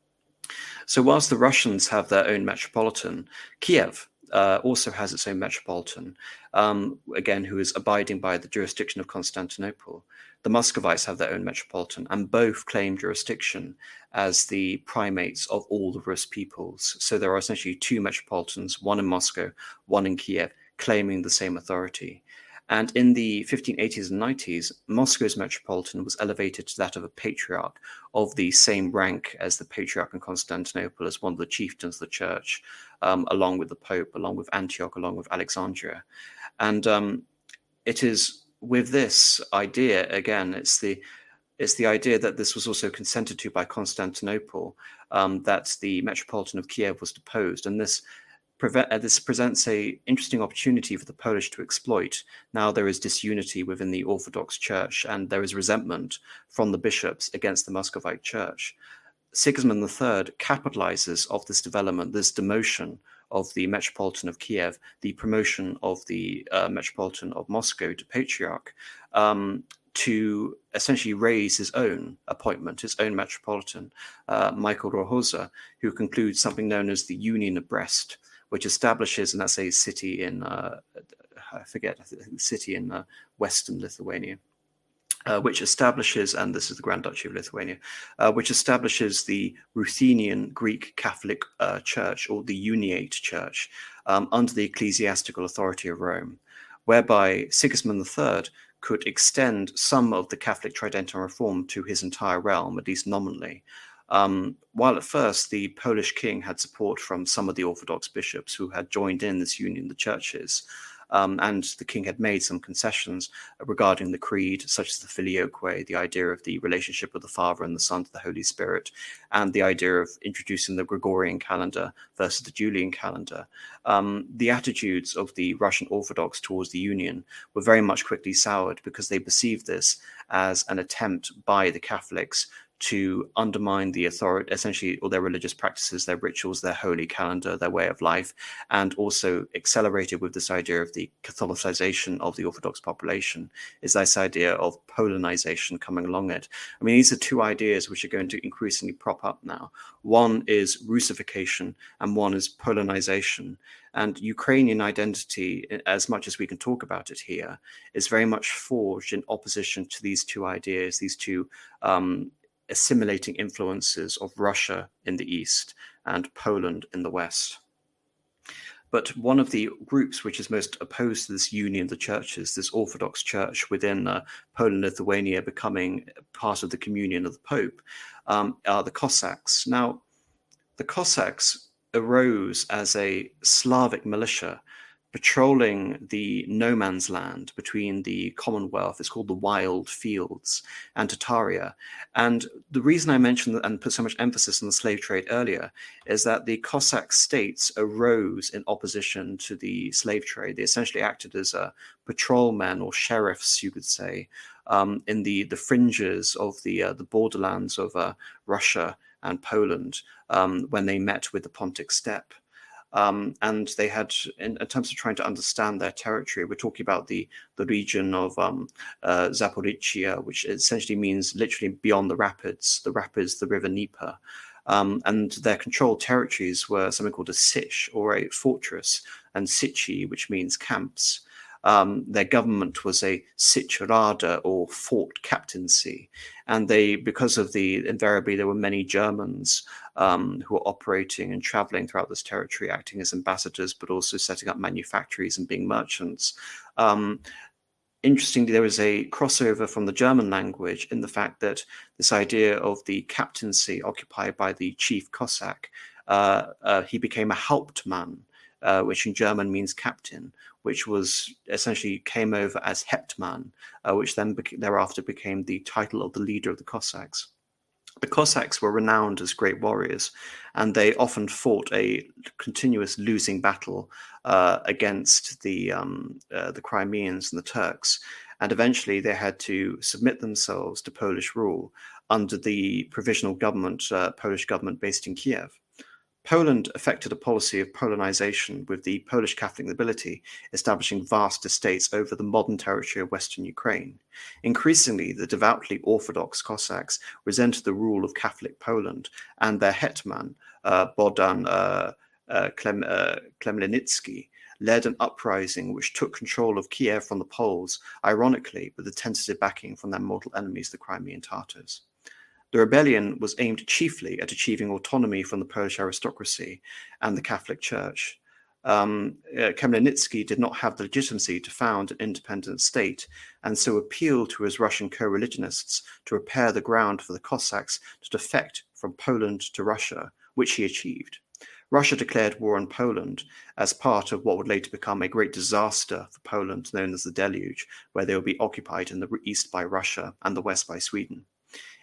So whilst the Russians have their own metropolitan, Kiev uh, also has its own metropolitan, um, again, who is abiding by the jurisdiction of Constantinople. The Muscovites have their own metropolitan, and both claim jurisdiction as the primates of all the Rus peoples. So there are essentially two metropolitans, one in Moscow, one in Kiev, claiming the same authority. And in the fifteen eighties and nineties, Moscow's metropolitan was elevated to that of a patriarch of the same rank as the patriarch in Constantinople, as one of the chieftains of the church, um, along with the Pope, along with Antioch, along with Alexandria. And um, it is with this idea, again, it's the it's the idea that this was also consented to by Constantinople, um, that the Metropolitan of Kiev was deposed, and this Prevent, uh, this presents a interesting opportunity for the Polish to exploit. Now there is disunity within the Orthodox Church, and there is resentment from the bishops against the Muscovite Church. Sigismund the Third capitalizes of this development, this demotion of the Metropolitan of Kiev, the promotion of the uh, Metropolitan of Moscow to Patriarch, um, to essentially raise his own appointment, his own Metropolitan, uh, Michael Rohoza, who concludes something known as the Union of Brest, which establishes, and that's a city in, uh, I forget, a city in uh, western Lithuania, uh, which establishes, and this is the Grand Duchy of Lithuania, uh, which establishes the Ruthenian Greek Catholic uh, Church, or the Uniate Church, um, under the ecclesiastical authority of Rome, whereby Sigismund the Third could extend some of the Catholic Tridental Reform to his entire realm, at least nominally. Um, while at first the Polish king had support from some of the Orthodox bishops who had joined in this union, the churches, um, and the king had made some concessions regarding the creed, such as the filioque, the idea of the relationship of the Father and the Son to the Holy Spirit, and the idea of introducing the Gregorian calendar versus the Julian calendar. Um, the attitudes of the Russian Orthodox towards the union were very much quickly soured, because they perceived this as an attempt by the Catholics to undermine the authority, essentially, all their religious practices, their rituals, their holy calendar, their way of life, and also accelerated with this idea of the Catholicization of the Orthodox population, is this idea of Polonization coming along it. I mean, these are two ideas which are going to increasingly prop up now. One is Russification and one is Polonization. And Ukrainian identity, as much as we can talk about it here, is very much forged in opposition to these two ideas, these two um, assimilating influences of Russia in the east and Poland in the west. But one of the groups which is most opposed to this union of the churches, this Orthodox Church within uh, Poland, Lithuania becoming part of the communion of the Pope, um, are the Cossacks. Now, the Cossacks arose as a Slavic militia patrolling the no man's land between the Commonwealth, it's called the Wild Fields, and Tataria. And the reason I mentioned and put so much emphasis on the slave trade earlier is that the Cossack states arose in opposition to the slave trade. They essentially acted as uh, patrolmen or sheriffs, you could say, um, in the, the fringes of the, uh, the borderlands of uh, Russia and Poland um, when they met with the Pontic steppe. Um, and they had, in, in terms of trying to understand their territory, we're talking about the, the region of um, uh, Zaporizhia, which essentially means literally beyond the rapids, the rapids, the river Dnieper. Um, and their controlled territories were something called a sich, or a fortress, and sichi, which means camps. Um, their government was a sichrada, or fort captaincy, and they, because of the, invariably there were many Germans um, who were operating and traveling throughout this territory, acting as ambassadors, but also setting up manufactories and being merchants. Um, Interestingly, there is a crossover from the German language in the fact that this idea of the captaincy occupied by the chief Cossack, uh, uh, he became a Hauptmann, uh, which in German means captain, which was essentially came over as Hetman, uh, which then bec- thereafter became the title of the leader of the Cossacks. The Cossacks were renowned as great warriors, and they often fought a continuous losing battle uh, against the um, uh, the Crimeans and the Turks, and eventually they had to submit themselves to Polish rule under the provisional government, uh, Polish government based in Kiev. Poland affected a policy of Polonization, with the Polish Catholic nobility establishing vast estates over the modern territory of Western Ukraine. Increasingly, the devoutly Orthodox Cossacks resented the rule of Catholic Poland, and their hetman, uh, Bohdan uh, uh, Klem, uh, Khmelnytsky, led an uprising which took control of Kiev from the Poles, ironically with the tentative backing from their mortal enemies, the Crimean Tatars. The rebellion was aimed chiefly at achieving autonomy from the Polish aristocracy and the Catholic Church. Um, uh, Khmelnytsky did not have the legitimacy to found an independent state, and so appealed to his Russian co-religionists to prepare the ground for the Cossacks to defect from Poland to Russia, which he achieved. Russia declared war on Poland as part of what would later become a great disaster for Poland, known as the Deluge, where they would be occupied in the east by Russia and the west by Sweden.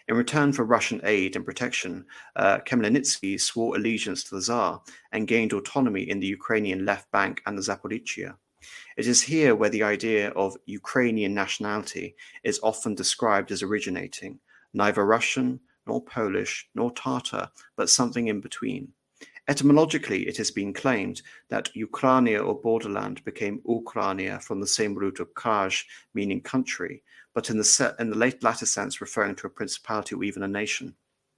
In return for Russian aid and protection, uh, Khmelnytsky swore allegiance to the Tsar and gained autonomy in the Ukrainian left bank and the Zaporizhzhia. It is here where the idea of Ukrainian nationality is often described as originating, neither Russian, nor Polish, nor Tatar, but something in between. Etymologically, it has been claimed that Ukraina or borderland became Ukraina from the same root of Kraj, meaning country, but in the, set, in the late latter sense referring to a principality or even a nation.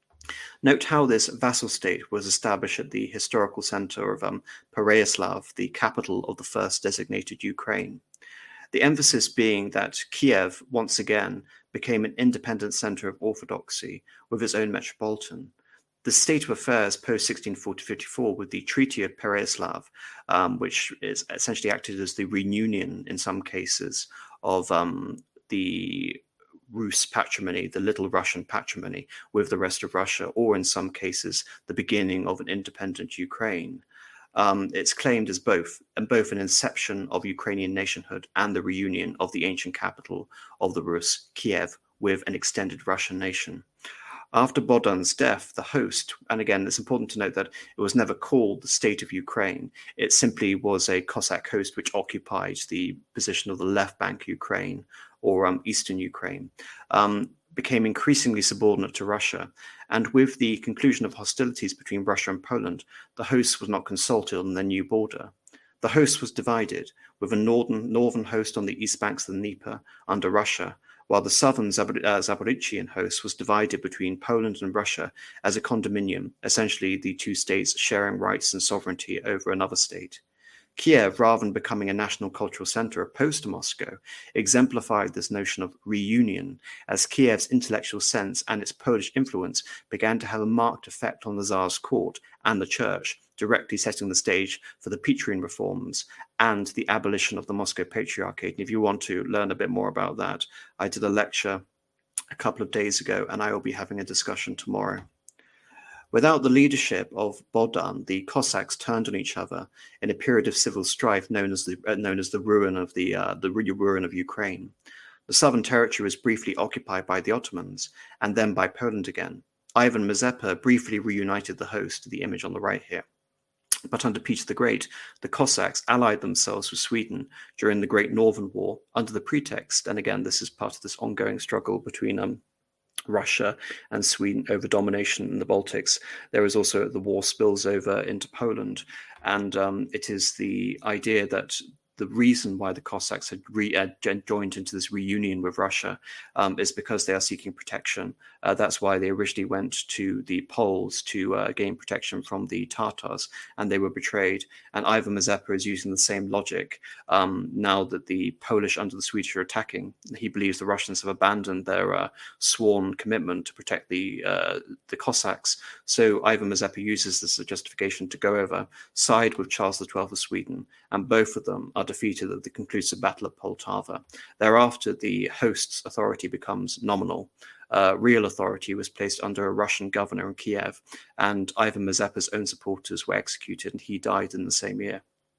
Note how this vassal state was established at the historical center of um, Pereyaslav, the capital of the first designated Ukraine. The emphasis being that Kiev, once again, became an independent center of orthodoxy with its own metropolitan. The state of affairs post sixteen fifty-four with the Treaty of Pereyaslav, um, which is essentially acted as the reunion in some cases of um, the Rus patrimony, the Little Russian patrimony, with the rest of Russia, or in some cases, the beginning of an independent Ukraine. Um, it's claimed as both, and both an inception of Ukrainian nationhood and the reunion of the ancient capital of the Rus, Kiev, with an extended Russian nation. After Bohdan's death, the host, and again, it's important to note that it was never called the State of Ukraine. It simply was a Cossack host which occupied the position of the left bank Ukraine, or um, eastern Ukraine, um, became increasingly subordinate to Russia. And with the conclusion of hostilities between Russia and Poland, the host was not consulted on their new border. The host was divided, with a northern, northern host on the east banks of the Dnieper under Russia, while the southern Zabor- uh, Zaporizhian host was divided between Poland and Russia as a condominium, essentially the two states sharing rights and sovereignty over another state. Kiev, rather than becoming a national cultural center opposed to Moscow, exemplified this notion of reunion, as Kiev's intellectual sense and its Polish influence began to have a marked effect on the Tsar's court and the church, directly setting the stage for the Petrine reforms and the abolition of the Moscow Patriarchate. And if you want to learn a bit more about that, I did a lecture a couple of days ago, and I will be having a discussion tomorrow. Without the leadership of Bohdan, the Cossacks turned on each other in a period of civil strife known as the uh, known as the ruin of the uh, the ruin of Ukraine. The southern territory was briefly occupied by the Ottomans and then by Poland again. Ivan Mazepa briefly reunited the host, the image on the right here. But under Peter the Great, the Cossacks allied themselves with Sweden during the Great Northern War under the pretext, and again, this is part of this ongoing struggle between um, Russia and Sweden over domination in the Baltics. There is also the war spills over into Poland, and um, it is the idea that the reason why the Cossacks had re- uh, joined into this reunion with Russia um, is because they are seeking protection. Uh, that's why they originally went to the Poles to uh, gain protection from the Tatars, and they were betrayed. And Ivan Mazepa is using the same logic um, now that the Polish under the Swedish are attacking. He believes the Russians have abandoned their uh, sworn commitment to protect the uh, the Cossacks. So Ivan Mazepa uses this as a justification to go over, side with Charles the Twelfth of Sweden, and both of them are defeated at the conclusive Battle of Poltava. Thereafter, the host's authority becomes nominal. Uh, real authority was placed under a Russian governor in Kiev, and Ivan Mazepa's own supporters were executed, and he died in the same year.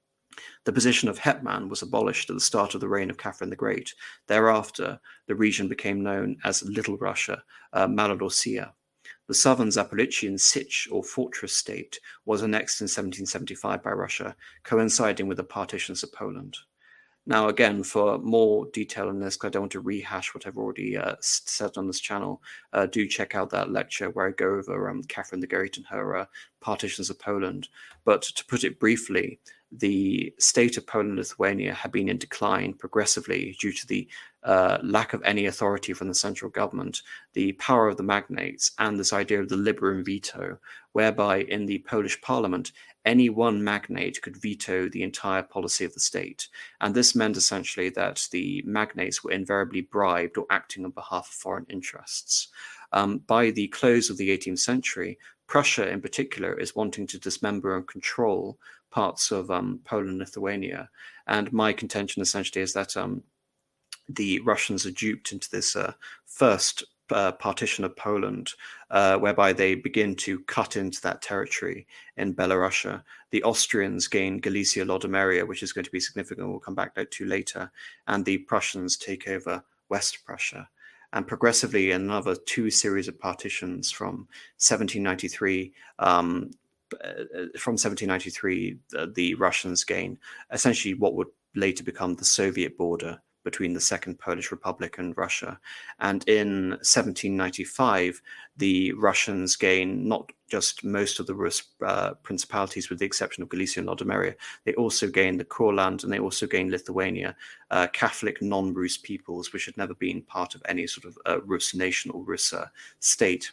The position of hetman was abolished at the start of the reign of Catherine the Great. Thereafter, the region became known as Little Russia, uh, Malorussia. The southern Zaporizhian Sich, or fortress state, was annexed in seventeen seventy-five by Russia, coinciding with the partitions of Poland. Now, again, for more detail on this, because I don't want to rehash what I've already uh, said on this channel, uh, do check out that lecture where I go over um, Catherine the Great and her uh, partitions of Poland. But to put it briefly, the state of Poland and Lithuania had been in decline progressively due to the uh, lack of any authority from the central government, the power of the magnates, and this idea of the liberum veto, whereby in the Polish parliament, any one magnate could veto the entire policy of the state. And this meant essentially that the magnates were invariably bribed or acting on behalf of foreign interests. Um, by the close of the eighteenth century, Prussia in particular is wanting to dismember and control parts of um, Poland and Lithuania. And my contention essentially is that um, the Russians are duped into this uh, first uh, partition of Poland, uh, whereby they begin to cut into that territory in Belorussia. The Austrians gain Galicia Lodomeria, which is going to be significant, we'll come back to later, and the Prussians take over West Prussia. and progressively another two series of partitions from seventeen ninety-three. Um, from seventeen ninety-three, the, the Russians gain essentially what would later become the Soviet border between the Second Polish Republic and Russia. And in seventeen ninety-five, the Russians gain not just most of the Rus uh, principalities, with the exception of Galicia and Lodomeria, they also gain the Courland, and they also gain Lithuania, uh, Catholic non-Rus peoples, which had never been part of any sort of uh, Rus nation or Rus uh, state.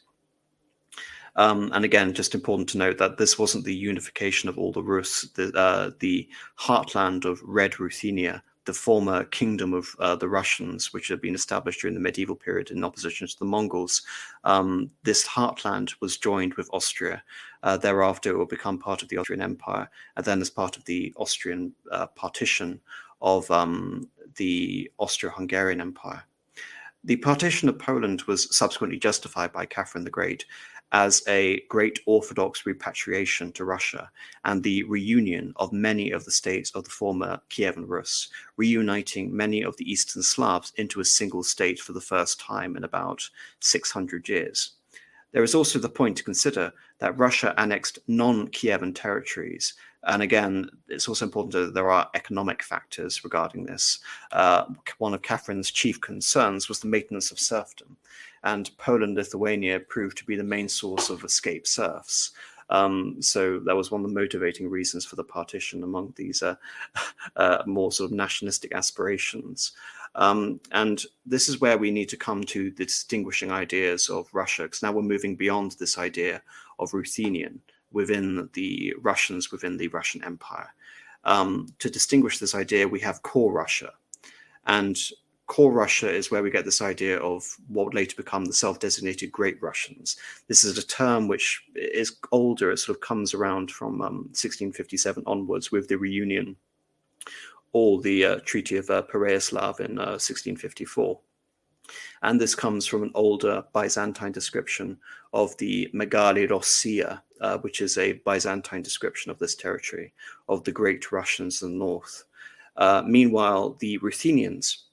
Um, and again, just important to note that this wasn't the unification of all the Rus. The, uh, the heartland of Red Ruthenia, the former kingdom of uh, the Russians, which had been established during the medieval period in opposition to the Mongols, um, this heartland was joined with Austria. Uh, thereafter, it will become part of the Austrian Empire, and then as part of the Austrian uh, partition of um, the Austro-Hungarian Empire. The partition of Poland was subsequently justified by Catherine the Great as a great Orthodox repatriation to Russia and the reunion of many of the states of the former Kievan Rus, reuniting many of the Eastern Slavs into a single state for the first time in about six hundred years. There is also the point to consider that Russia annexed non-Kievan territories. And again, it's also important that there are economic factors regarding this. Uh, one of Catherine's chief concerns was the maintenance of serfdom, and Poland-Lithuania proved to be the main source of escaped serfs. Um, so that was one of the motivating reasons for the partition among these uh, uh, more sort of nationalistic aspirations. Um, and this is where we need to come to the distinguishing ideas of Russia, because now we're moving beyond this idea of Ruthenian within the Russians, within the Russian Empire. Um, to distinguish this idea, we have core Russia. And core Russia is where we get this idea of what would later become the self-designated Great Russians. This is a term which is older. It sort of comes around from um, sixteen fifty-seven onwards with the reunion or the uh, Treaty of uh, Pereyaslav in uh, sixteen fifty-four. And this comes from an older Byzantine description of the Megali Rossia, uh, which is a Byzantine description of this territory, of the Great Russians in the north. Uh, meanwhile, the Ruthenians,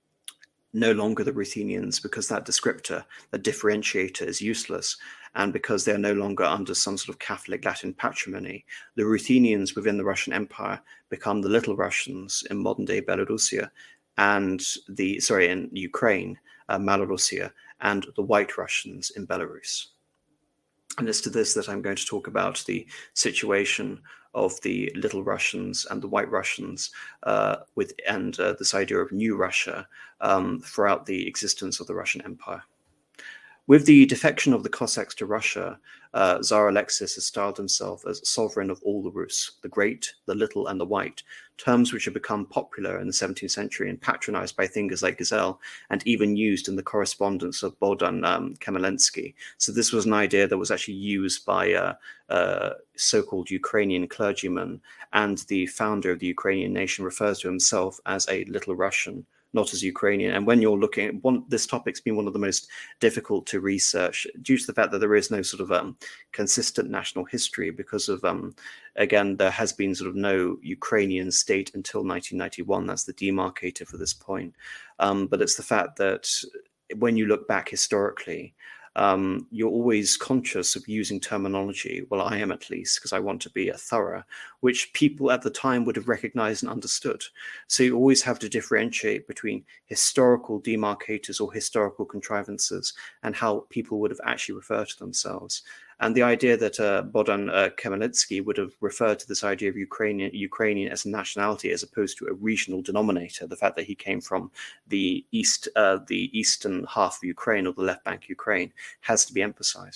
no longer the Ruthenians, because that descriptor, that differentiator is useless, and because they're no longer under some sort of Catholic Latin patrimony, the Ruthenians within the Russian Empire become the Little Russians in modern-day Belarusia, and the, sorry, in Ukraine, uh, Malorussia, and the White Russians in Belarus. And it's to this that I'm going to talk about the situation of the Little Russians and the White Russians, uh, with and uh, this idea of New Russia um, throughout the existence of the Russian Empire. With the defection of the Cossacks to Russia, uh, Tsar Alexis has styled himself as sovereign of all the Rus, the Great, the Little, and the White, terms which have become popular in the seventeenth century and patronized by thinkers like Gesell, and even used in the correspondence of Bohdan um, Khmelnytsky. So this was an idea that was actually used by uh, uh, so-called Ukrainian clergymen, and the founder of the Ukrainian nation refers to himself as a Little Russian, not as Ukrainian. And when you're looking at one, this topic's been one of the most difficult to research due to the fact that there is no sort of um, consistent national history because of, um, again, there has been sort of no Ukrainian state until nineteen ninety-one. That's the demarcator for this point. Um, but it's the fact that when you look back historically, Um, you're always conscious of using terminology, well, I am at least, because I want to be a thorough, which people at the time would have recognized and understood. So you always have to differentiate between historical demarcators or historical contrivances and how people would have actually referred to themselves. And the idea that uh, Bohdan uh, Khmelnytsky would have referred to this idea of Ukrainian, Ukrainian as a nationality as opposed to a regional denominator, the fact that he came from the east, uh, the eastern half of Ukraine or the left bank Ukraine, has to be emphasized.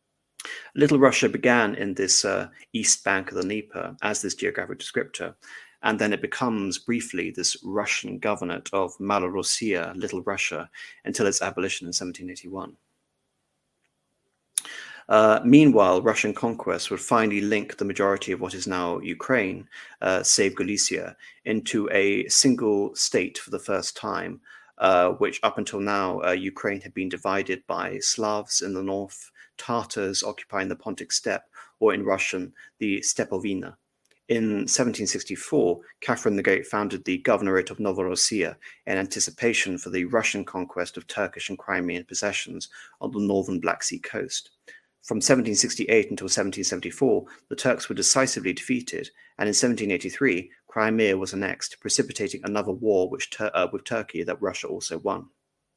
Little Russia began in this uh, east bank of the Dnieper as this geographic descriptor, and then it becomes briefly this Russian governorate of Malorussia, Little Russia, until its abolition in seventeen eighty-one. Uh, meanwhile, Russian conquest would finally link the majority of what is now Ukraine, uh, save Galicia, into a single state for the first time, uh, which up until now, uh, Ukraine had been divided by Slavs in the north, Tatars occupying the Pontic steppe, or in Russian, the Stepovina. In seventeen sixty-four, Catherine the Great founded the Governorate of Novorossiya in anticipation for the Russian conquest of Turkish and Crimean possessions on the northern Black Sea coast. From seventeen sixty-eight until seventeen seventy-four, the Turks were decisively defeated, and in seventeen eighty-three, Crimea was annexed, precipitating another war which Tur- uh, with Turkey that Russia also won.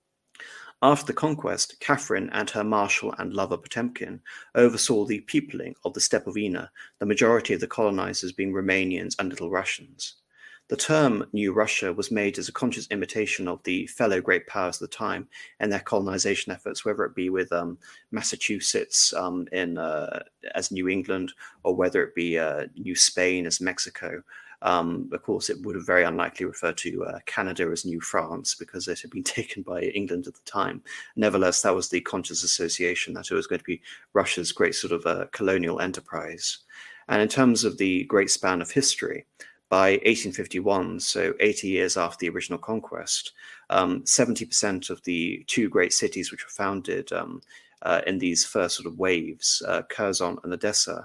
After the conquest, Catherine and her marshal and lover Potemkin oversaw the peopling of the Stepovina, the majority of the colonizers being Romanians and Little Russians. The term New Russia was made as a conscious imitation of the fellow great powers of the time and their colonization efforts, whether it be with um, Massachusetts um, in uh, as New England, or whether it be uh, New Spain as Mexico. Um, of course, it would have very unlikely referred to uh, Canada as New France because it had been taken by England at the time. Nevertheless, that was the conscious association that it was going to be Russia's great sort of uh, colonial enterprise. And in terms of the great span of history, by eighteen fifty-one, so eighty years after the original conquest, um, seventy percent of the two great cities which were founded um, uh, in these first sort of waves, uh, Curzon and Odessa,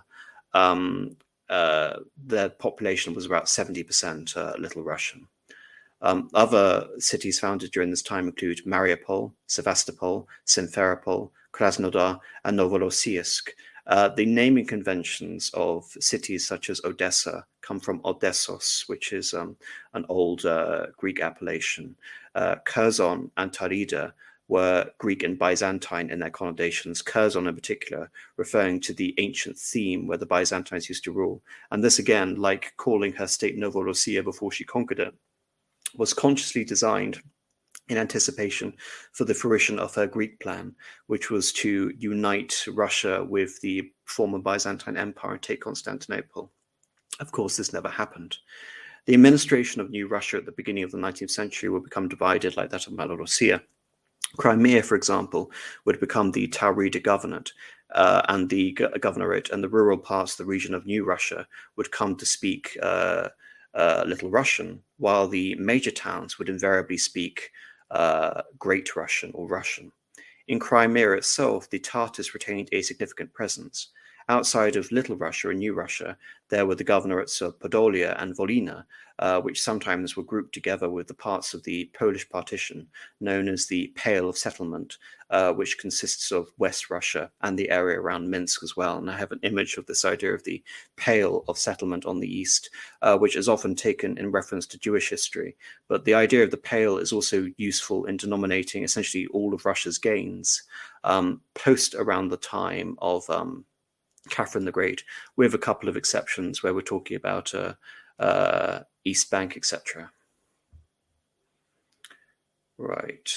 um, Uh, their population was about seventy percent uh, Little Russian. Um, other cities founded during this time include Mariupol, Sevastopol, Simferopol, Krasnodar, and Novorossiysk. Uh, the naming conventions of cities such as Odessa come from Odessos, which is um, an old uh, Greek appellation. Uh, Curzon and Taurida were Greek and Byzantine in their connotations, Curzon in particular, referring to the ancient theme where the Byzantines used to rule. And this, again, like calling her state Novorossiya before she conquered it, was consciously designed in anticipation for the fruition of her Greek plan, which was to unite Russia with the former Byzantine Empire and take Constantinople. Of course, this never happened. The administration of New Russia at the beginning of the nineteenth century would become divided like that of Malorossia. Crimea, for example, would become the Taurida governorate, uh, and the go- governorate, and the rural parts of the region of New Russia would come to speak uh, uh, Little Russian, while the major towns would invariably speak uh, Great Russian or Russian. In Crimea itself, the Tatars retained a significant presence. Outside of Little Russia and New Russia, there were the governorates of Podolia and Volhynia, uh, which sometimes were grouped together with the parts of the Polish partition known as the Pale of Settlement, uh, which consists of West Russia and the area around Minsk as well. And I have an image of this idea of the Pale of Settlement on the east, uh, which is often taken in reference to Jewish history. But the idea of the Pale is also useful in denominating essentially all of Russia's gains um, post around the time of um, Catherine the Great, with a couple of exceptions where we're talking about uh, uh, East Bank, et cetera. Right.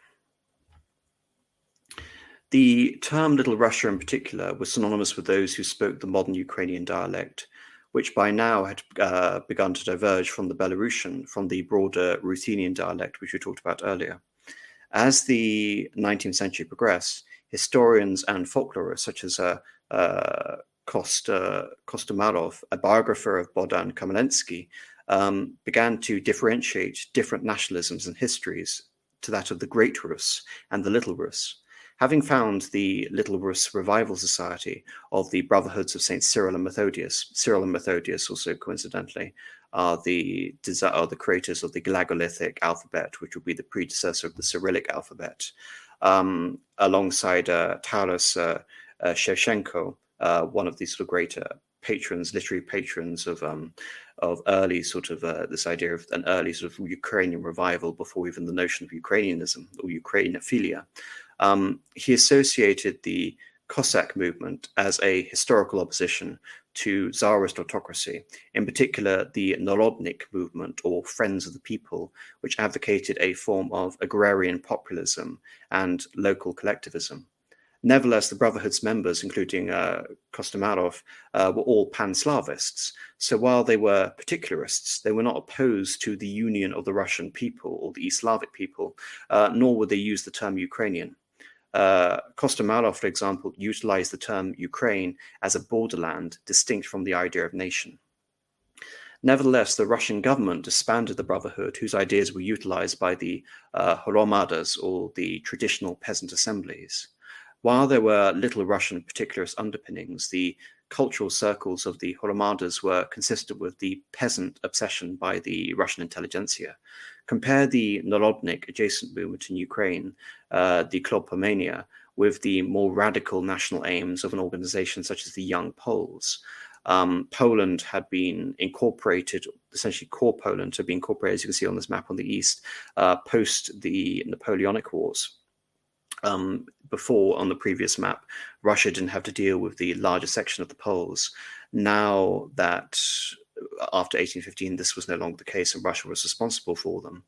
The term Little Russia in particular was synonymous with those who spoke the modern Ukrainian dialect, which by now had uh, begun to diverge from the Belarusian, from the broader Ruthenian dialect, which we talked about earlier. As the nineteenth century progressed, historians and folklorists such as uh, uh, Kosta, Kostomarov, a biographer of Bohdan Khmelnytsky, um, began to differentiate different nationalisms and histories to that of the Great Rus and the Little Rus. Having found the Little Rus Revival Society of the Brotherhoods of Saint Cyril and Methodius, Cyril and Methodius also coincidentally are the, are the creators of the Glagolithic alphabet, which would be the predecessor of the Cyrillic alphabet, um, alongside uh, Taras uh, uh, Shevchenko, uh, one of these sort of great uh, patrons, literary patrons of um, of early sort of uh, this idea of an early sort of Ukrainian revival before even the notion of Ukrainianism or Ukrainophilia. Um, he associated the Cossack movement as a historical opposition to Tsarist autocracy, in particular the Narodnik movement or Friends of the People, which advocated a form of agrarian populism and local collectivism. Nevertheless, the Brotherhood's members, including uh, Kostomarov, uh, were all pan-Slavists. So while they were particularists, they were not opposed to the union of the Russian people or the East Slavic people, uh, nor would they use the term Ukrainian. Uh, Kostomarov, for example, utilized the term Ukraine as a borderland distinct from the idea of nation. Nevertheless, the Russian government disbanded the Brotherhood, whose ideas were utilized by the uh, Hromadas, or the traditional peasant assemblies. While there were Little Russian particularist underpinnings, the cultural circles of the Holomadas were consistent with the peasant obsession by the Russian intelligentsia. Compare the Narodnik adjacent movement in Ukraine, uh, the Klopomania, with the more radical national aims of an organization such as the Young Poles. Um, Poland had been incorporated, essentially core Poland had been incorporated, as you can see on this map on the east, uh, post the Napoleonic Wars. Um, before, on the previous map, Russia didn't have to deal with the larger section of the Poles. Now that, after eighteen fifteen, this was no longer the case and Russia was responsible for them.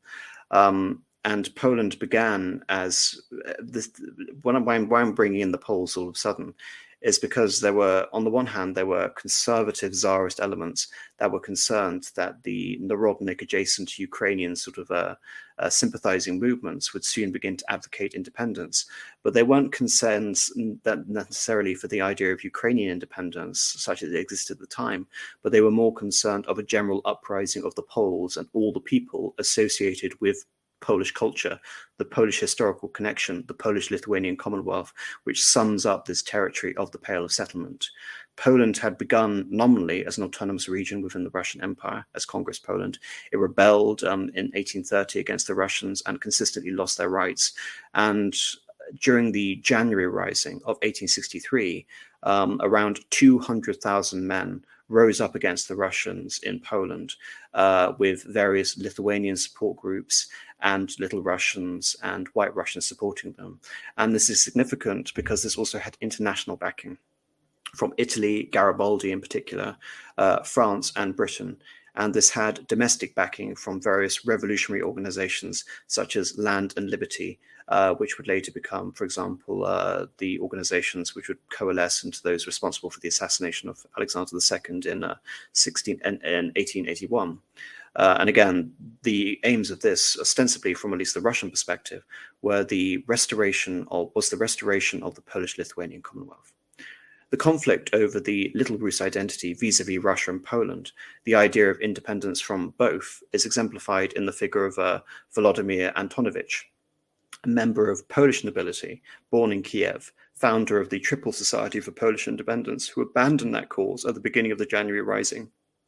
Um, and Poland began as, this, when I'm, why I'm bringing in the Poles all of a sudden, is because there were, on the one hand, there were conservative Tsarist elements that were concerned that the Narodnik adjacent Ukrainian sort of uh, uh, sympathizing movements would soon begin to advocate independence. But they weren't concerned that necessarily for the idea of Ukrainian independence, such as it existed at the time, but they were more concerned of a general uprising of the Poles and all the people associated with Polish culture, the Polish historical connection, the Polish-Lithuanian Commonwealth, which sums up this territory of the Pale of Settlement. Poland had begun nominally as an autonomous region within the Russian Empire, as Congress Poland. It rebelled um, in eighteen thirty against the Russians and consistently lost their rights. And during the January Rising of eighteen sixty-three, um, around two hundred thousand men rose up against the Russians in Poland, uh, with various Lithuanian support groups and Little Russians and White Russians supporting them. And this is significant because this also had international backing from Italy, Garibaldi in particular, uh, France and Britain. And this had domestic backing from various revolutionary organizations such as Land and Liberty, uh, which would later become, for example, uh, the organizations which would coalesce into those responsible for the assassination of Alexander the Second in, uh, sixteen, in, in eighteen eighty-one. Uh, and again, the aims of this, ostensibly from at least the Russian perspective, were the restoration of, was the restoration of the Polish-Lithuanian Commonwealth. The conflict over the Little Rus identity vis-a-vis Russia and Poland, the idea of independence from both, is exemplified in the figure of uh, Volodymyr Antonovich, a member of Polish nobility, born in Kiev, founder of the Triple Society for Polish Independence, who abandoned that cause at the beginning of the January Rising,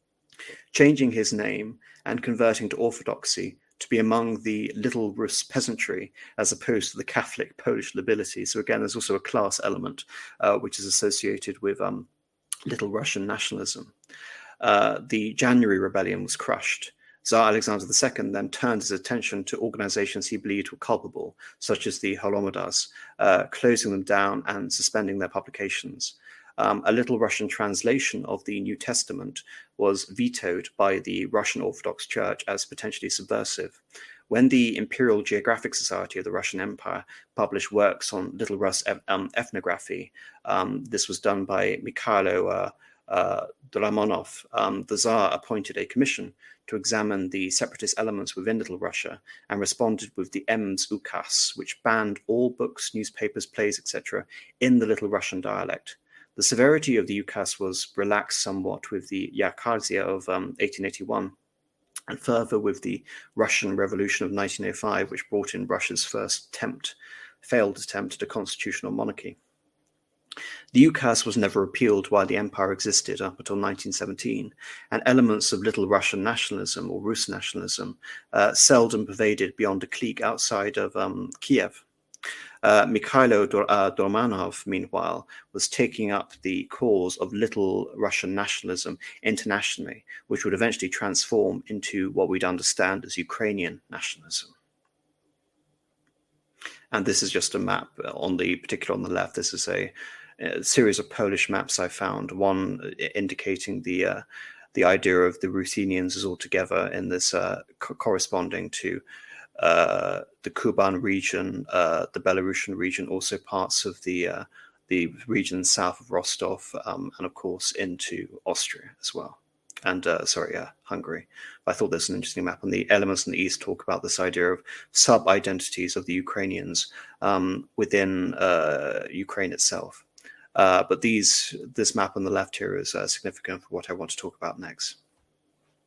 changing his name and converting to Orthodoxy to be among the Little Rus peasantry as opposed to the Catholic Polish nobility. So again, there's also a class element uh, which is associated with um, Little Russian nationalism. Uh, the January Rebellion was crushed. Tsar Alexander the Second then turned his attention to organizations he believed were culpable, such as the Holomadas, uh, closing them down and suspending their publications. Um, a Little Russian translation of the New Testament was vetoed by the Russian Orthodox Church as potentially subversive. When the Imperial Geographic Society of the Russian Empire published works on Little Rus um, ethnography, um, this was done by Mikhailo uh, uh, Dolamonov. Um, the Tsar appointed a commission to examine the separatist elements within Little Russia and responded with the Ems Ukaz, which banned all books, newspapers, plays, et cetera in the Little Russian dialect. The severity of the ukaz was relaxed somewhat with the Yakazia of um, eighteen eighty-one, and further with the Russian Revolution of nineteen oh five, which brought in Russia's first attempt, failed attempt at a constitutional monarchy. The ukaz was never repealed while the empire existed up until nineteen seventeen, and elements of Little Russian nationalism or Rus nationalism uh, seldom pervaded beyond a clique outside of um, Kiev. Uh, Mikhailo Dor- uh, Dormanov, meanwhile, was taking up the cause of Little Russian nationalism internationally, which would eventually transform into what we'd understand as Ukrainian nationalism. And this is just a map on the, particular on the left. This is a, a series of Polish maps I found, one indicating the uh, the idea of the Ruthenians as all together in this uh, co- corresponding to uh, the Kuban region, uh, the Belarusian region, also parts of the uh, the region south of Rostov, um, and of course into Austria as well. And uh, sorry, uh, Hungary. I thought there's an interesting map. And the elements in the East talk about this idea of sub-identities of the Ukrainians um, within uh, Ukraine itself. Uh, but these, this map on the left here is uh, significant for what I want to talk about next.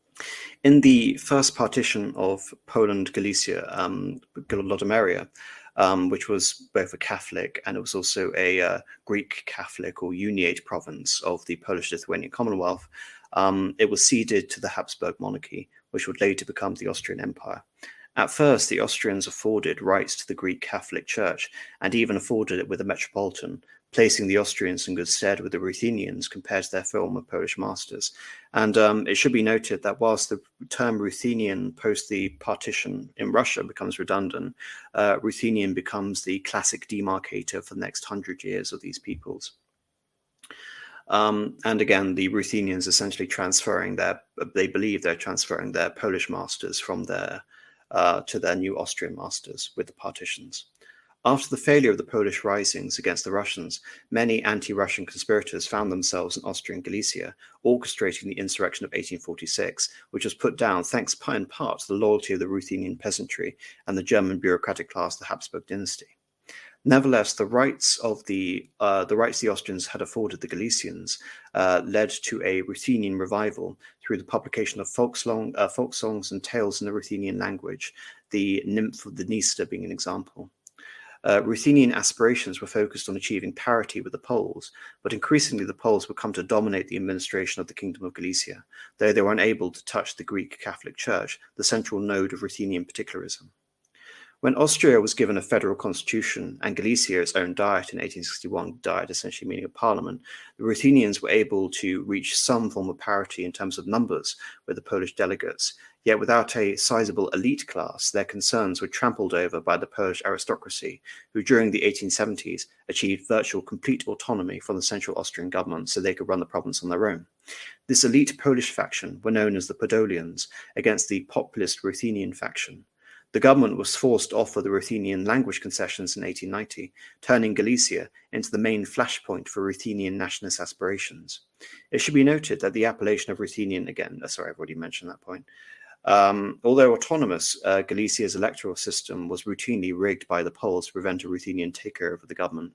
In the first partition of Poland, Galicia, um, Lodomeria, um, which was both a Catholic and it was also a uh, Greek Catholic or Uniate province of the Polish-Lithuanian Commonwealth. Um, it was ceded to the Habsburg monarchy, which would later become the Austrian Empire. At first, the Austrians afforded rights to the Greek Catholic Church and even afforded it with a metropolitan, placing the Austrians in good stead with the Ruthenians compared to their former Polish masters. And um, it should be noted that whilst the term Ruthenian post the partition in Russia becomes redundant, uh, Ruthenian becomes the classic demarcator for the next hundred years of these peoples. Um, and again, the Ruthenians essentially transferring their, they believe they're transferring their Polish masters from their uh, to their new Austrian masters with the partitions. After the failure of the Polish risings against the Russians, many anti-Russian conspirators found themselves in Austrian Galicia, orchestrating the insurrection of eighteen forty-six, which was put down thanks in part to the loyalty of the Ruthenian peasantry and the German bureaucratic class of the Habsburg dynasty. Nevertheless, the rights of the uh, the rights the Austrians had afforded the Galicians uh, led to a Ruthenian revival through the publication of folk, song, uh, folk songs and tales in the Ruthenian language, the Nymph of the Dniester being an example. Uh, Ruthenian aspirations were focused on achieving parity with the Poles, but increasingly the Poles would come to dominate the administration of the Kingdom of Galicia, though they were unable to touch the Greek Catholic Church, the central node of Ruthenian particularism. When Austria was given a federal constitution and Galicia its own diet in eighteen sixty-one, diet essentially meaning a parliament, the Ruthenians were able to reach some form of parity in terms of numbers with the Polish delegates, yet without a sizable elite class, their concerns were trampled over by the Polish aristocracy, who during the eighteen seventies achieved virtual complete autonomy from the central Austrian government so they could run the province on their own. This elite Polish faction were known as the Podolians against the populist Ruthenian faction. The government was forced to offer the Ruthenian language concessions in eighteen ninety, turning Galicia into the main flashpoint for Ruthenian nationalist aspirations. It should be noted that the appellation of Ruthenian, again, sorry, I've already mentioned that point, um, although autonomous, uh, Galicia's electoral system was routinely rigged by the Poles to prevent a Ruthenian takeover of the government.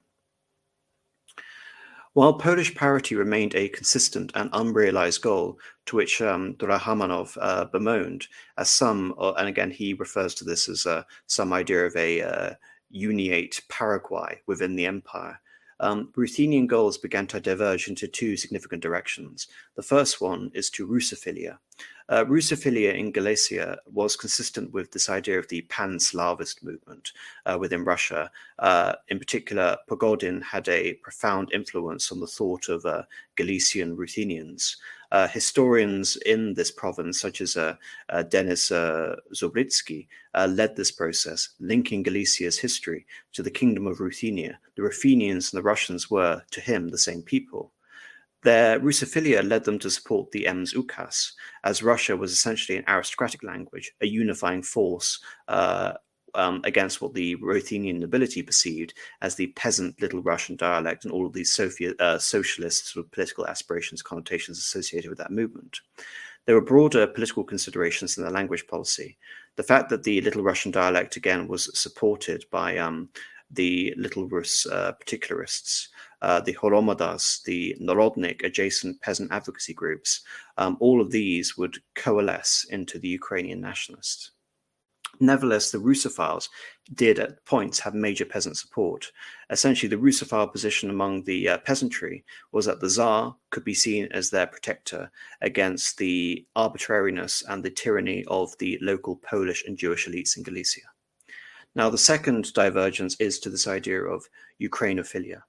While Polish parity remained a consistent and unrealized goal, to which um, Drahomanov uh, bemoaned, as some, uh, and again he refers to this as uh, some idea of a uh, uniate Paraguay within the empire, um, Ruthenian goals began to diverge into two significant directions. The first one is to Russophilia. Uh, Russophilia in Galicia was consistent with this idea of the pan-Slavist movement uh, within Russia. Uh, in particular, Pogodin had a profound influence on the thought of uh, Galician Ruthenians. Uh, historians in this province, such as uh, uh, Denis uh, Zobritsky, uh, led this process, linking Galicia's history to the Kingdom of Ruthenia. The Ruthenians and the Russians were, to him, the same people. Their Russophilia led them to support the Ems Ukas, as Russia was essentially an aristocratic language, a unifying force uh, um, against what the Ruthenian nobility perceived as the peasant Little Russian dialect and all of these Sophia, uh, socialist sort of political aspirations, connotations associated with that movement. There were broader political considerations in their language policy. The fact that the Little Russian dialect, again, was supported by um, the Little Rus uh, particularists, uh, the Horomodas, the Narodnik adjacent peasant advocacy groups, um, all of these would coalesce into the Ukrainian nationalists. Nevertheless, the Russophiles did at points have major peasant support. Essentially, the Russophile position among the uh, peasantry was that the Tsar could be seen as their protector against the arbitrariness and the tyranny of the local Polish and Jewish elites in Galicia. Now, the second divergence is to this idea of Ukrainophilia.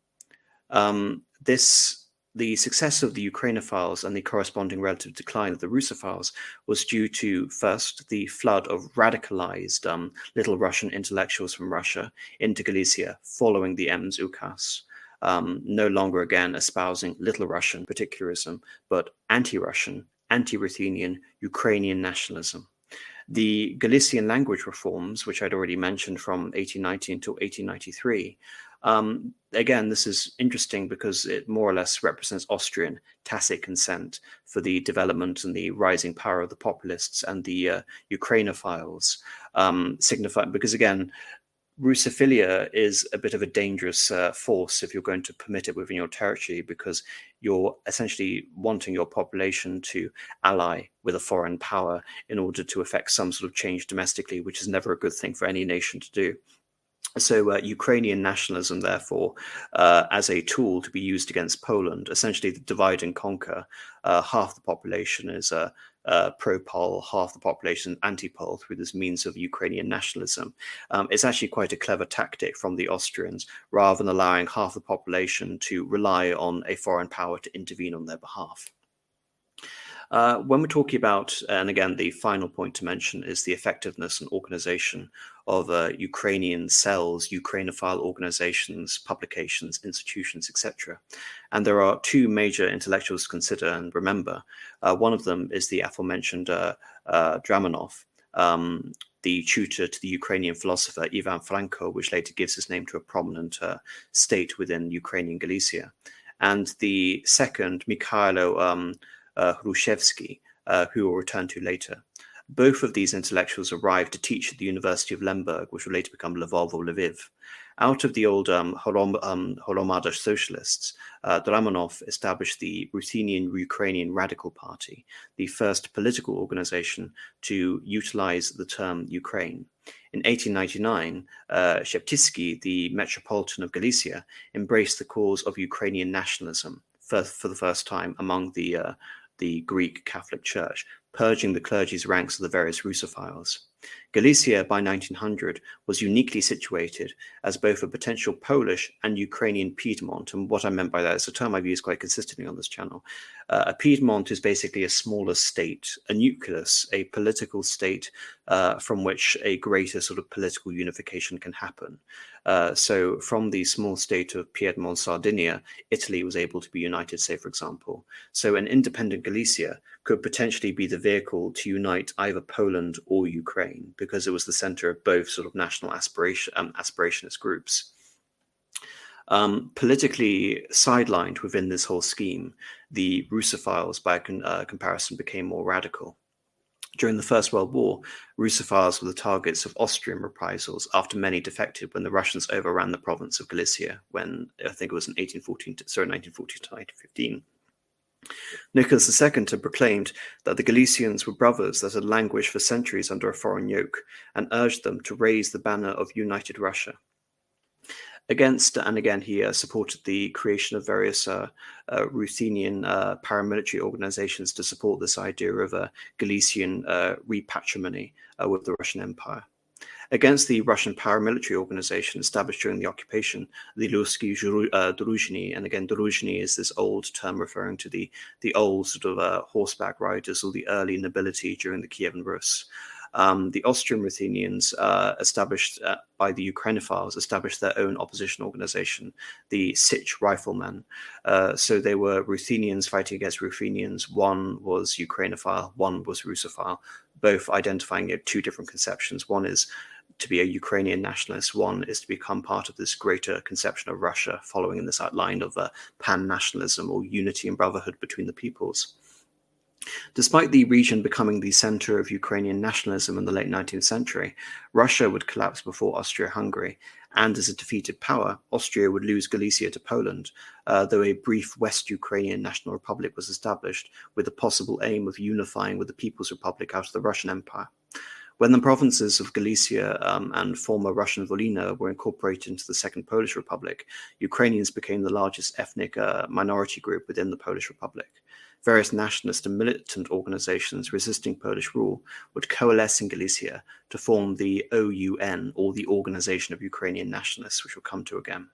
Um, this, the success of the Ukrainophiles and the corresponding relative decline of the Russophiles was due to, first, the flood of radicalized um, Little Russian intellectuals from Russia into Galicia following the Ems Ukas, um, no longer again espousing Little Russian particularism, but anti-Russian, anti-Ruthenian, Ukrainian nationalism. The Galician language reforms, which I'd already mentioned from eighteen ninety until eighteen ninety-three, um, again, this is interesting because it more or less represents Austrian tacit consent for the development and the rising power of the populists and the uh, Ukrainophiles, um, signifying, because again, Russophilia is a bit of a dangerous uh, force if you're going to permit it within your territory, because you're essentially wanting your population to ally with a foreign power in order to effect some sort of change domestically, which is never a good thing for any nation to do. So uh, Ukrainian nationalism, therefore, uh, as a tool to be used against Poland, essentially the divide and conquer. Uh, half the population is uh, uh, pro-Pol, half the population anti-Pol through this means of Ukrainian nationalism. Um, it's actually quite a clever tactic from the Austrians, rather than allowing half the population to rely on a foreign power to intervene on their behalf. Uh, when we're talking about, and again, the final point to mention is the effectiveness and organization of uh, Ukrainian cells, Ukrainophile organizations, publications, institutions, et cetera. And there are two major intellectuals to consider and remember. Uh, one of them is the aforementioned uh, uh, Dramonov, um, the tutor to the Ukrainian philosopher Ivan Franko, which later gives his name to a prominent uh, state within Ukrainian Galicia. And the second, Mikhailo um, Uh, Hrushevsky, uh, who we'll return to later. Both of these intellectuals arrived to teach at the University of Lemberg, which will later become Lvov or Lviv. Out of the old um, Holom, um, Holomada socialists, uh, Dramonov established the Ruthenian Ukrainian Radical Party, the first political organization to utilize the term Ukraine. In eighteen ninety-nine, uh, Sheptytsky, the Metropolitan of Galicia, embraced the cause of Ukrainian nationalism for, for the first time among the uh, the Greek Catholic Church, purging the clergy's ranks of the various Russophiles. Galicia by nineteen hundred was uniquely situated as both a potential Polish and Ukrainian Piedmont, and what I meant by that is a term I've used quite consistently on this channel. Uh, a Piedmont is basically a smaller state, a nucleus, a political state uh, from which a greater sort of political unification can happen. Uh, so from the small state of Piedmont, Sardinia, Italy was able to be united, say, for example. So an independent Galicia could potentially be the vehicle to unite either Poland or Ukraine, because it was the center of both sort of national aspiration, um, aspirationist groups. Um, politically sidelined within this whole scheme, the Russophiles, by con- uh, comparison, became more radical. During the First World War, Russophiles were the targets of Austrian reprisals after many defected when the Russians overran the province of Galicia, when I think it was in eighteen fourteen to, sorry, nineteen fourteen to nineteen fifteen. Nicholas the Second had proclaimed that the Galicians were brothers that had languished for centuries under a foreign yoke, and urged them to raise the banner of united Russia. Against, and again, he uh, supported the creation of various uh, uh, Ruthenian uh, paramilitary organizations to support this idea of a Galician uh, repatrimony uh, with the Russian Empire. Against the Russian paramilitary organization established during the occupation, the Luski Druzhny, and again, Druzhny is this old term referring to the, the old sort of uh, horseback riders or the early nobility during the Kievan Rus. Um, the Austrian Ruthenians, uh, established uh, by the Ukrainophiles, established their own opposition organization, the Sich Riflemen. Uh, so they were Ruthenians fighting against Ruthenians. One was Ukrainophile, one was Russophile, both identifying you know, two different conceptions. One is to be a Ukrainian nationalist, one is to become part of this greater conception of Russia, following in this outline of uh, pan-nationalism or unity and brotherhood between the peoples. Despite the region becoming the center of Ukrainian nationalism in the late nineteenth century, Russia would collapse before Austria-Hungary, and as a defeated power, Austria would lose Galicia to Poland, uh, though a brief West Ukrainian National Republic was established with the possible aim of unifying with the People's Republic out of the Russian Empire. When the provinces of Galicia um, and former Russian Volhynia were incorporated into the Second Polish Republic, Ukrainians became the largest ethnic uh, minority group within the Polish Republic. Various nationalist and militant organizations resisting Polish rule would coalesce in Galicia to form the O U N, or the Organization of Ukrainian Nationalists, which we'll come to again.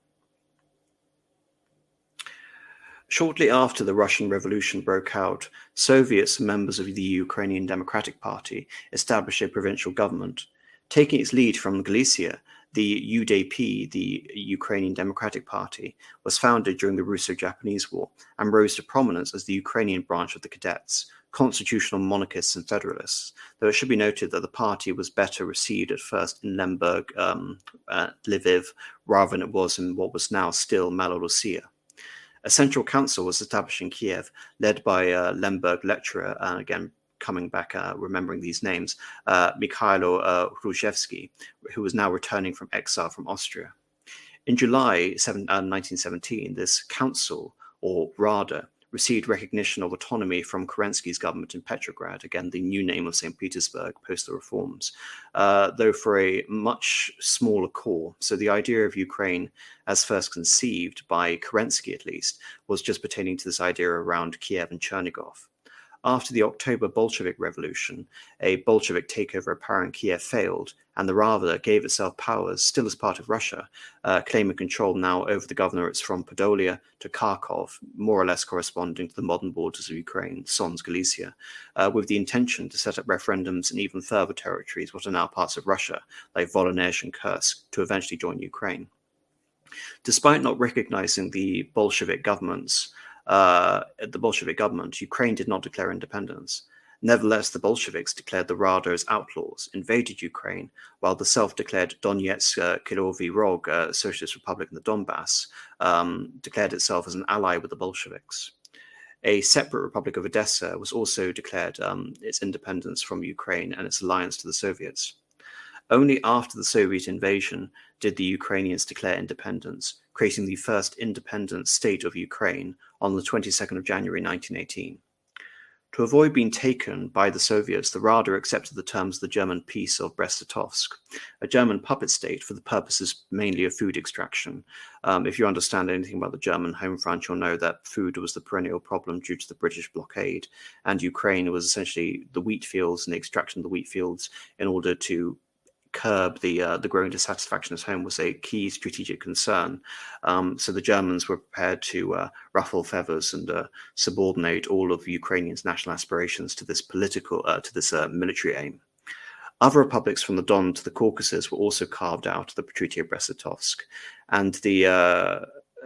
Shortly after the Russian Revolution broke out, Soviets and members of the Ukrainian Democratic Party established a provincial government. Taking its lead from Galicia, the U D P, the Ukrainian Democratic Party, was founded during the Russo-Japanese War and rose to prominence as the Ukrainian branch of the Cadets, constitutional monarchists and federalists, though it should be noted that the party was better received at first in Lemberg, um, uh, Lviv, rather than it was in what was now still Malorussia. A central council was established in Kiev, led by a Lemberg lecturer, and again, coming back, uh, remembering these names, uh, Mikhailo uh, Hrushevsky, who was now returning from exile from Austria. In July nineteen seventeen, this council, or Rada, received recognition of autonomy from Kerensky's government in Petrograd, again the new name of Saint Petersburg post the reforms, uh, though for a much smaller core. So the idea of Ukraine, as first conceived by Kerensky at least, was just pertaining to this idea around Kiev and Chernigov. After the October Bolshevik Revolution, a Bolshevik takeover of power in Kiev failed, and the Rada gave itself powers, still as part of Russia, uh, claiming control now over the governorates from Podolia to Kharkov, more or less corresponding to the modern borders of Ukraine, Sons, Galicia, uh, with the intention to set up referendums in even further territories, what are now parts of Russia, like Voronezh and Kursk, to eventually join Ukraine. Despite not recognizing the Bolshevik governments, Uh, the Bolshevik government, Ukraine did not declare independence. Nevertheless, the Bolsheviks declared the Rada as outlaws, invaded Ukraine, while the self-declared Donetsk uh, Kirovy Rog uh, Socialist Republic in the Donbass um, declared itself as an ally with the Bolsheviks. A separate Republic of Odessa was also declared um, its independence from Ukraine and its alliance to the Soviets. Only after the Soviet invasion did the Ukrainians declare independence, creating the first independent state of Ukraine on the twenty-second of January nineteen eighteen. To avoid being taken by the Soviets, the Rada accepted the terms of the German Peace of Brest-Litovsk, a German puppet state for the purposes mainly of food extraction. Um, if you understand anything about the German home front, you'll know that food was the perennial problem due to the British blockade, and Ukraine was essentially the wheat fields and the extraction of the wheat fields in order to curb the uh, the growing dissatisfaction at home was a key strategic concern. Um, so the Germans were prepared to uh, ruffle feathers and uh, subordinate all of Ukrainians' national aspirations to this political, uh, to this uh, military aim. Other republics from the Don to the Caucasus were also carved out of the Treaty of Brest-Litovsk, and the uh,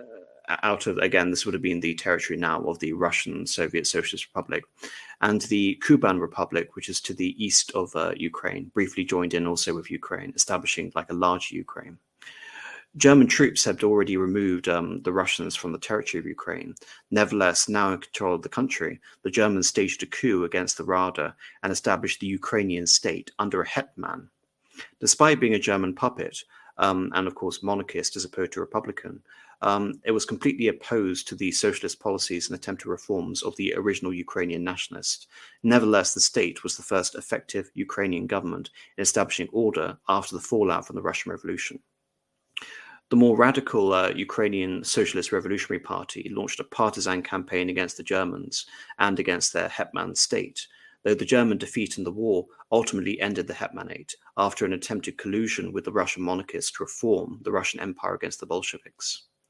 out of, again, this would have been the territory now of the Russian Soviet Socialist Republic, and the Kuban Republic, which is to the east of uh, Ukraine, briefly joined in also with Ukraine, establishing like a large Ukraine. German troops had already removed um, the Russians from the territory of Ukraine. Nevertheless, now in control of the country, the Germans staged a coup against the Rada and established the Ukrainian state under a hetman. Despite being a German puppet, um, and of course monarchist as opposed to Republican, Um, it was completely opposed to the socialist policies and attempted reforms of the original Ukrainian nationalists. Nevertheless, the state was the first effective Ukrainian government in establishing order after the fallout from the Russian Revolution. The more radical uh, Ukrainian Socialist Revolutionary Party launched a partisan campaign against the Germans and against their hetman state, though the German defeat in the war ultimately ended the hetmanate after an attempted collusion with the Russian monarchists to reform the Russian Empire against the Bolsheviks.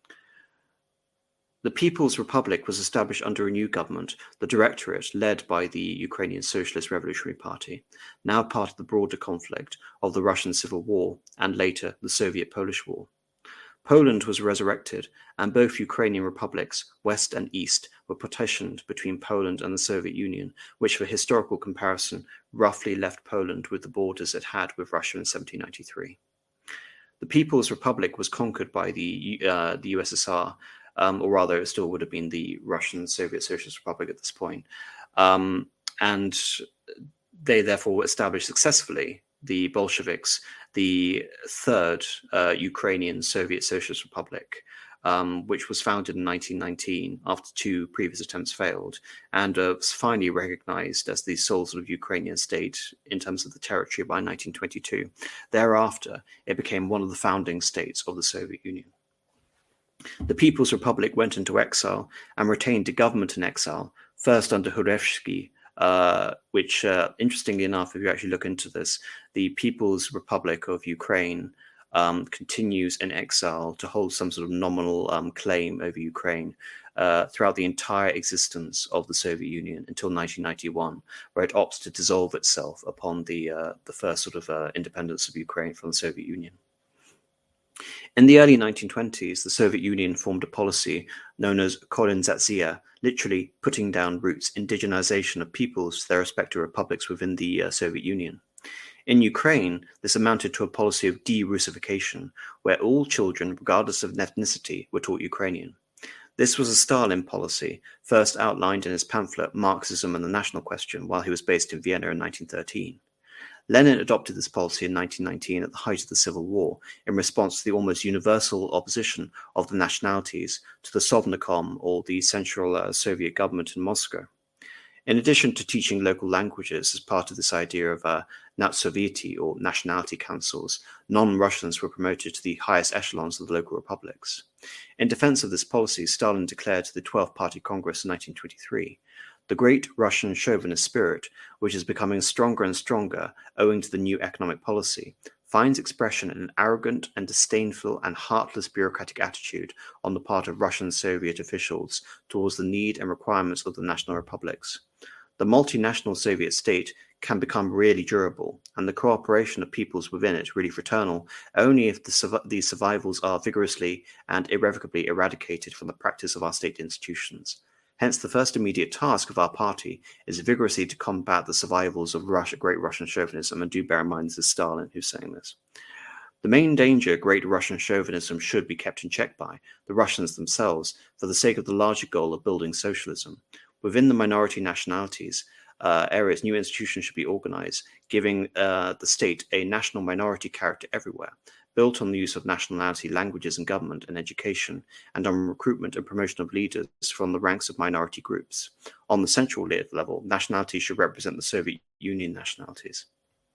The People's Republic was established under a new government, the Directorate, led by the Ukrainian Socialist Revolutionary Party, now part of the broader conflict of the Russian Civil War and later the Soviet-Polish War. Poland was resurrected, and both Ukrainian republics, West and East, were partitioned between Poland and the Soviet Union, which for historical comparison roughly left Poland with the borders it had with Russia in seventeen ninety-three. The People's Republic was conquered by the, uh, the U S S R, Um, or rather, it still would have been the Russian Soviet Socialist Republic at this point. Um, and they therefore established successfully the Bolsheviks, the third uh, Ukrainian Soviet Socialist Republic, um, which was founded in nineteen nineteen after two previous attempts failed, and uh, was finally recognized as the sole sort of Ukrainian state in terms of the territory by nineteen twenty-two. Thereafter, it became one of the founding states of the Soviet Union. The People's Republic went into exile and retained a government in exile, first under Hurevsky, uh, which, uh, interestingly enough, if you actually look into this, the People's Republic of Ukraine um, continues in exile to hold some sort of nominal um, claim over Ukraine uh, throughout the entire existence of the Soviet Union until nineteen ninety-one, where it opts to dissolve itself upon the, uh, the first sort of uh, independence of Ukraine from the Soviet Union. In the early nineteen twenties, the Soviet Union formed a policy known as kolonizatsiya, literally putting down roots, indigenization of peoples to their respective republics within the uh, Soviet Union. In Ukraine, this amounted to a policy of de-Russification, where all children, regardless of ethnicity, were taught Ukrainian. This was a Stalin policy, first outlined in his pamphlet Marxism and the National Question while he was based in Vienna in nineteen thirteen. Lenin adopted this policy in nineteen nineteen at the height of the Civil War in response to the almost universal opposition of the nationalities to the Sovnarkom, or the Central uh, Soviet government in Moscow. In addition to teaching local languages as part of this idea of uh, Natsoviety, or nationality councils, non-Russians were promoted to the highest echelons of the local republics. In defense of this policy, Stalin declared to the twelfth Party Congress in nineteen twenty-three, "The great Russian chauvinist spirit, which is becoming stronger and stronger owing to the new economic policy, finds expression in an arrogant and disdainful and heartless bureaucratic attitude on the part of Russian Soviet officials towards the need and requirements of the national republics. The multinational Soviet state can become really durable, and the cooperation of peoples within it really fraternal, only if the, these survivals are vigorously and irrevocably eradicated from the practice of our state institutions. Hence, the first immediate task of our party is vigorously to combat the survivals of Russia, great Russian chauvinism," and do bear in mind this is Stalin who's saying this. "The main danger great Russian chauvinism should be kept in check by the Russians themselves for the sake of the larger goal of building socialism. Within the minority nationalities, uh, areas, new institutions should be organized, giving uh, the state a national minority character everywhere, built on the use of nationality languages in government and education, and on recruitment and promotion of leaders from the ranks of minority groups. On the central level, nationalities should represent the Soviet Union nationalities."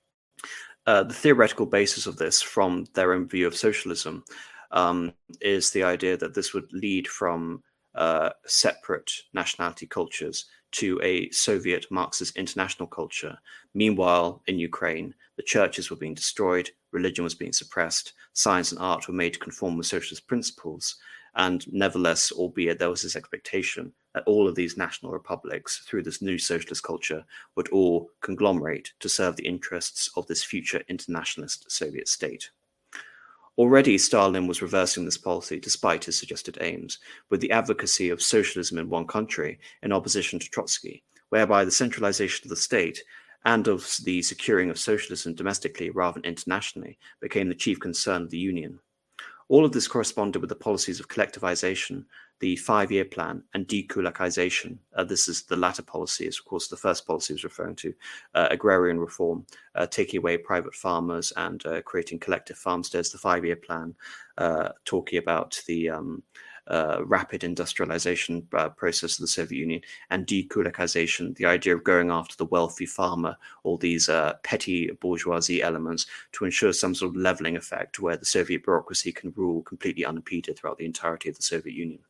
Uh, the theoretical basis of this, from their own view of socialism, um, is the idea that this would lead from uh, separate nationality cultures to a Soviet Marxist international culture. Meanwhile, in Ukraine, the churches were being destroyed, religion was being suppressed, science and art were made to conform with socialist principles, and nevertheless, albeit there was this expectation that all of these national republics, through this new socialist culture, would all conglomerate to serve the interests of this future internationalist Soviet state. Already, Stalin was reversing this policy despite his suggested aims, with the advocacy of socialism in one country in opposition to Trotsky, whereby the centralization of the state and of the securing of socialism domestically rather than internationally became the chief concern of the Union. All of this corresponded with the policies of collectivization, the five-year plan, and dekulakization. Uh, this is the latter policy, is of course the first policy was referring to uh, agrarian reform, uh, taking away private farmers and uh, creating collective farmsteads. The five-year plan, uh, talking about the um, uh, rapid industrialization uh, process of the Soviet Union, and dekulakization, the idea of going after the wealthy farmer, all these uh, petty bourgeoisie elements, to ensure some sort of leveling effect where the Soviet bureaucracy can rule completely unimpeded throughout the entirety of the Soviet Union.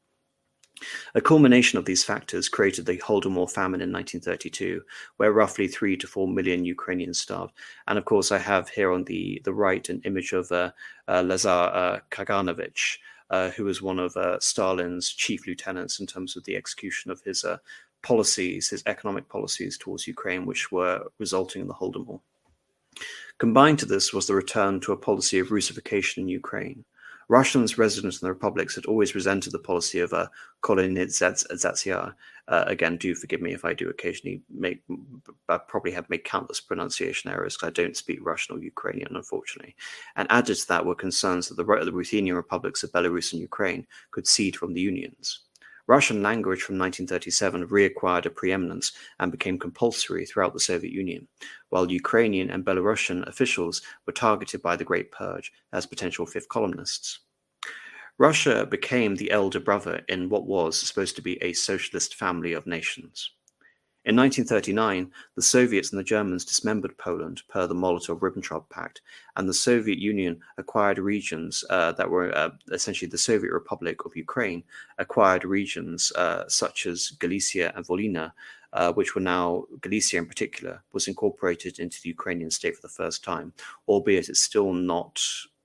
A culmination of these factors created the Holodomor famine in nineteen thirty-two, where roughly three to four million Ukrainians starved. And of course, I have here on the, the right an image of uh, uh, Lazar uh, Kaganovich, uh, who was one of uh, Stalin's chief lieutenants in terms of the execution of his uh, policies, his economic policies towards Ukraine, which were resulting in the Holodomor. Combined to this was the return to a policy of Russification in Ukraine. Russians resident in the republics had always resented the policy of a kolonizatsiya. Uh, again, do forgive me if I do occasionally make, I probably have made countless pronunciation errors because I don't speak Russian or Ukrainian, unfortunately. And added to that were concerns that the, the Ruthenian republics of Belarus and Ukraine could cede from the unions. Russian language from nineteen thirty-seven reacquired a preeminence and became compulsory throughout the Soviet Union, while Ukrainian and Belarusian officials were targeted by the Great Purge as potential fifth columnists. Russia became the elder brother in what was supposed to be a socialist family of nations. In nineteen thirty-nine, the Soviets and the Germans dismembered Poland per the Molotov-Ribbentrop Pact, and the Soviet Union acquired regions uh, that were uh, essentially the Soviet Republic of Ukraine, acquired regions uh, such as Galicia and Volhynia, uh, which were now, Galicia in particular, was incorporated into the Ukrainian state for the first time, albeit it's still not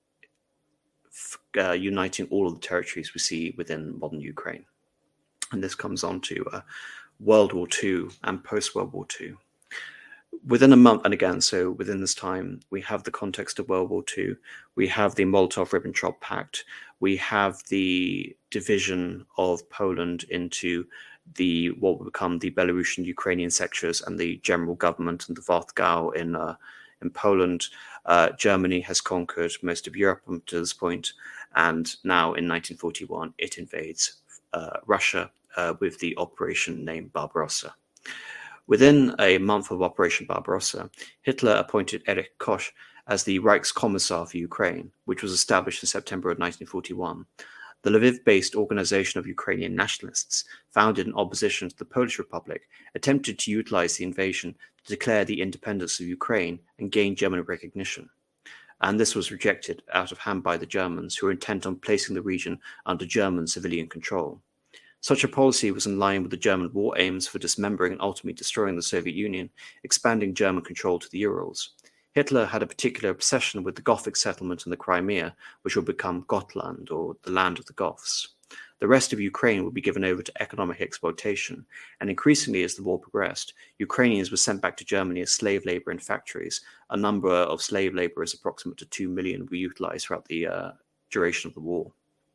uh, uniting all of the territories we see within modern Ukraine. And this comes on to uh, World War Two and post-World War Two. Within a month, and again, so within this time, we have the context of World War Two, we have the Molotov-Ribbentrop Pact, we have the division of Poland into the what will become the Belarusian Ukrainian sectors and the general government and the Warthgau in uh, in Poland. Uh, Germany has conquered most of Europe up to this point, and now in nineteen forty-one, it invades uh, Russia uh, with the operation named Barbarossa. Within a month of Operation Barbarossa, Hitler appointed Erich Koch as the Reichskommissar for Ukraine, which was established in September of nineteen forty-one. The Lviv-based Organization of Ukrainian Nationalists, founded in opposition to the Polish Republic, attempted to utilize the invasion to declare the independence of Ukraine and gain German recognition. And this was rejected out of hand by the Germans, who were intent on placing the region under German civilian control. Such a policy was in line with the German war aims for dismembering and ultimately destroying the Soviet Union, expanding German control to the Urals. Hitler had a particular obsession with the Gothic settlement in the Crimea, which would become Gotland, or the land of the Goths. The rest of Ukraine would be given over to economic exploitation, and increasingly as the war progressed, Ukrainians were sent back to Germany as slave labor in factories. A number of slave laborers approximate to two million were utilized throughout the uh, duration of the war.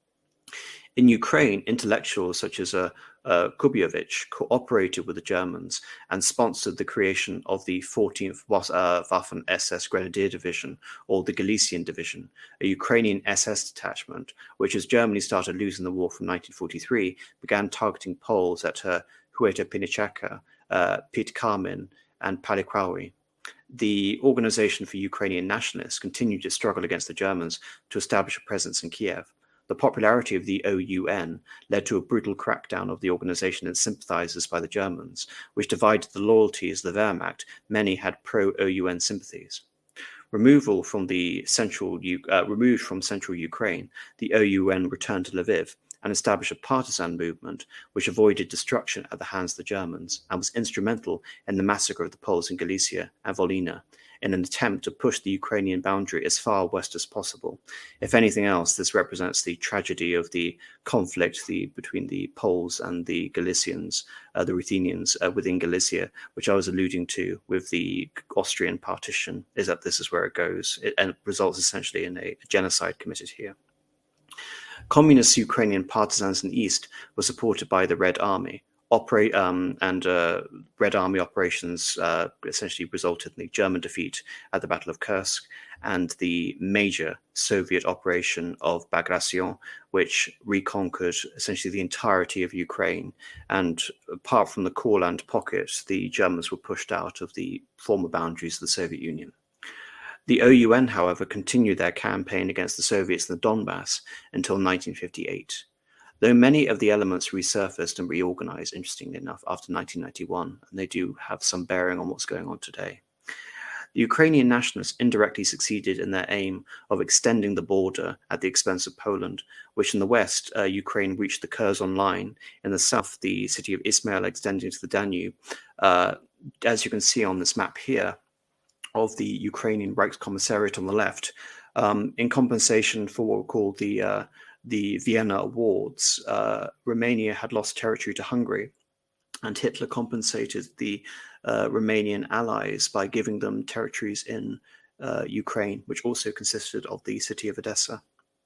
In Ukraine, intellectuals such as uh, uh, Kubievich cooperated with the Germans and sponsored the creation of the fourteenth uh, Waffen-S S Grenadier Division, or the Galician Division, a Ukrainian S S detachment, which as Germany started losing the war from nineteen forty-three, began targeting Poles at uh, Hueta-Pinichaka, uh, Pitkamin, and Palikwawi. The Organization for Ukrainian Nationalists continued to struggle against the Germans to establish a presence in Kiev. The popularity of the O U N led to a brutal crackdown of the organization and sympathizers by the Germans, which divided the loyalties of the Wehrmacht. Many had pro-O U N sympathies. Removal from the central, uh, removed from central Ukraine, the O U N returned to Lviv and established a partisan movement which avoided destruction at the hands of the Germans and was instrumental in the massacre of the Poles in Galicia and Volhynia, in an attempt to push the Ukrainian boundary as far west as possible. If anything else, this represents the tragedy of the conflict the, between the Poles and the Galicians, uh, the Ruthenians uh, within Galicia, which I was alluding to with the Austrian partition, is that this is where it goes. It and results essentially in a, a genocide committed here. Communist Ukrainian partisans in the east were supported by the Red Army. Operate um, and uh, Red Army operations uh, essentially resulted in the German defeat at the Battle of Kursk and the major Soviet operation of Bagration, which reconquered essentially the entirety of Ukraine. And apart from the Courland pocket, the Germans were pushed out of the former boundaries of the Soviet Union. The O U N, however, continued their campaign against the Soviets in the Donbass until nineteen fifty-eight. Though many of the elements resurfaced and reorganized, interestingly enough, after nineteen ninety-one, and they do have some bearing on what's going on today. The Ukrainian nationalists indirectly succeeded in their aim of extending the border at the expense of Poland, which in the west, uh, Ukraine reached the Curzon line. In the south, the city of Ismail extending to the Danube. Uh, as you can see on this map here, of the Ukrainian Reichskommissariat on the left, um, in compensation for what were called the uh, the Vienna Awards, uh, Romania had lost territory to Hungary, and Hitler compensated the uh, Romanian allies by giving them territories in uh, Ukraine, which also consisted of the city of Odessa.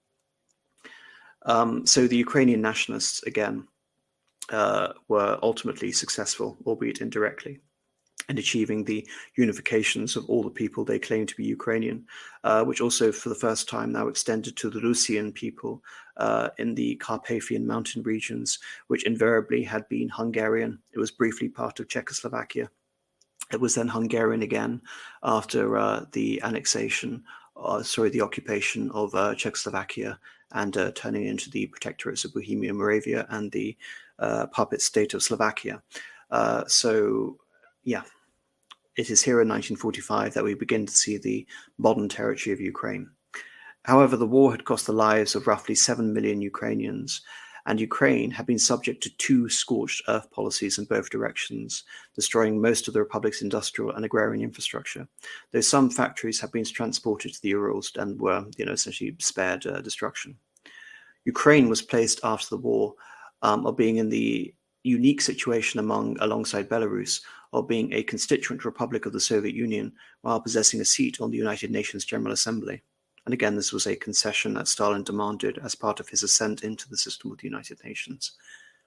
Um, so the Ukrainian nationalists, again, uh, were ultimately successful, albeit indirectly, in achieving the unifications of all the people they claimed to be Ukrainian, uh, which also for the first time now extended to the Rusian people uh, in the Carpathian mountain regions, which invariably had been Hungarian. It was briefly part of Czechoslovakia. It was then Hungarian again after uh, the annexation, uh, sorry, the occupation of uh, Czechoslovakia and uh, turning into the protectorates of Bohemia, Moravia, and the uh, puppet state of Slovakia. Uh, so, yeah, it is here in nineteen forty-five that we begin to see the modern territory of Ukraine. However, the war had cost the lives of roughly seven million Ukrainians, and Ukraine had been subject to two scorched earth policies in both directions, destroying most of the republic's industrial and agrarian infrastructure, though some factories had been transported to the Urals and were, you know, essentially spared uh, destruction. Ukraine was placed after the war um, of being in the unique situation among alongside Belarus of being a constituent republic of the Soviet Union while possessing a seat on the United Nations General Assembly. And again, this was a concession that Stalin demanded as part of his ascent into the system of the United Nations.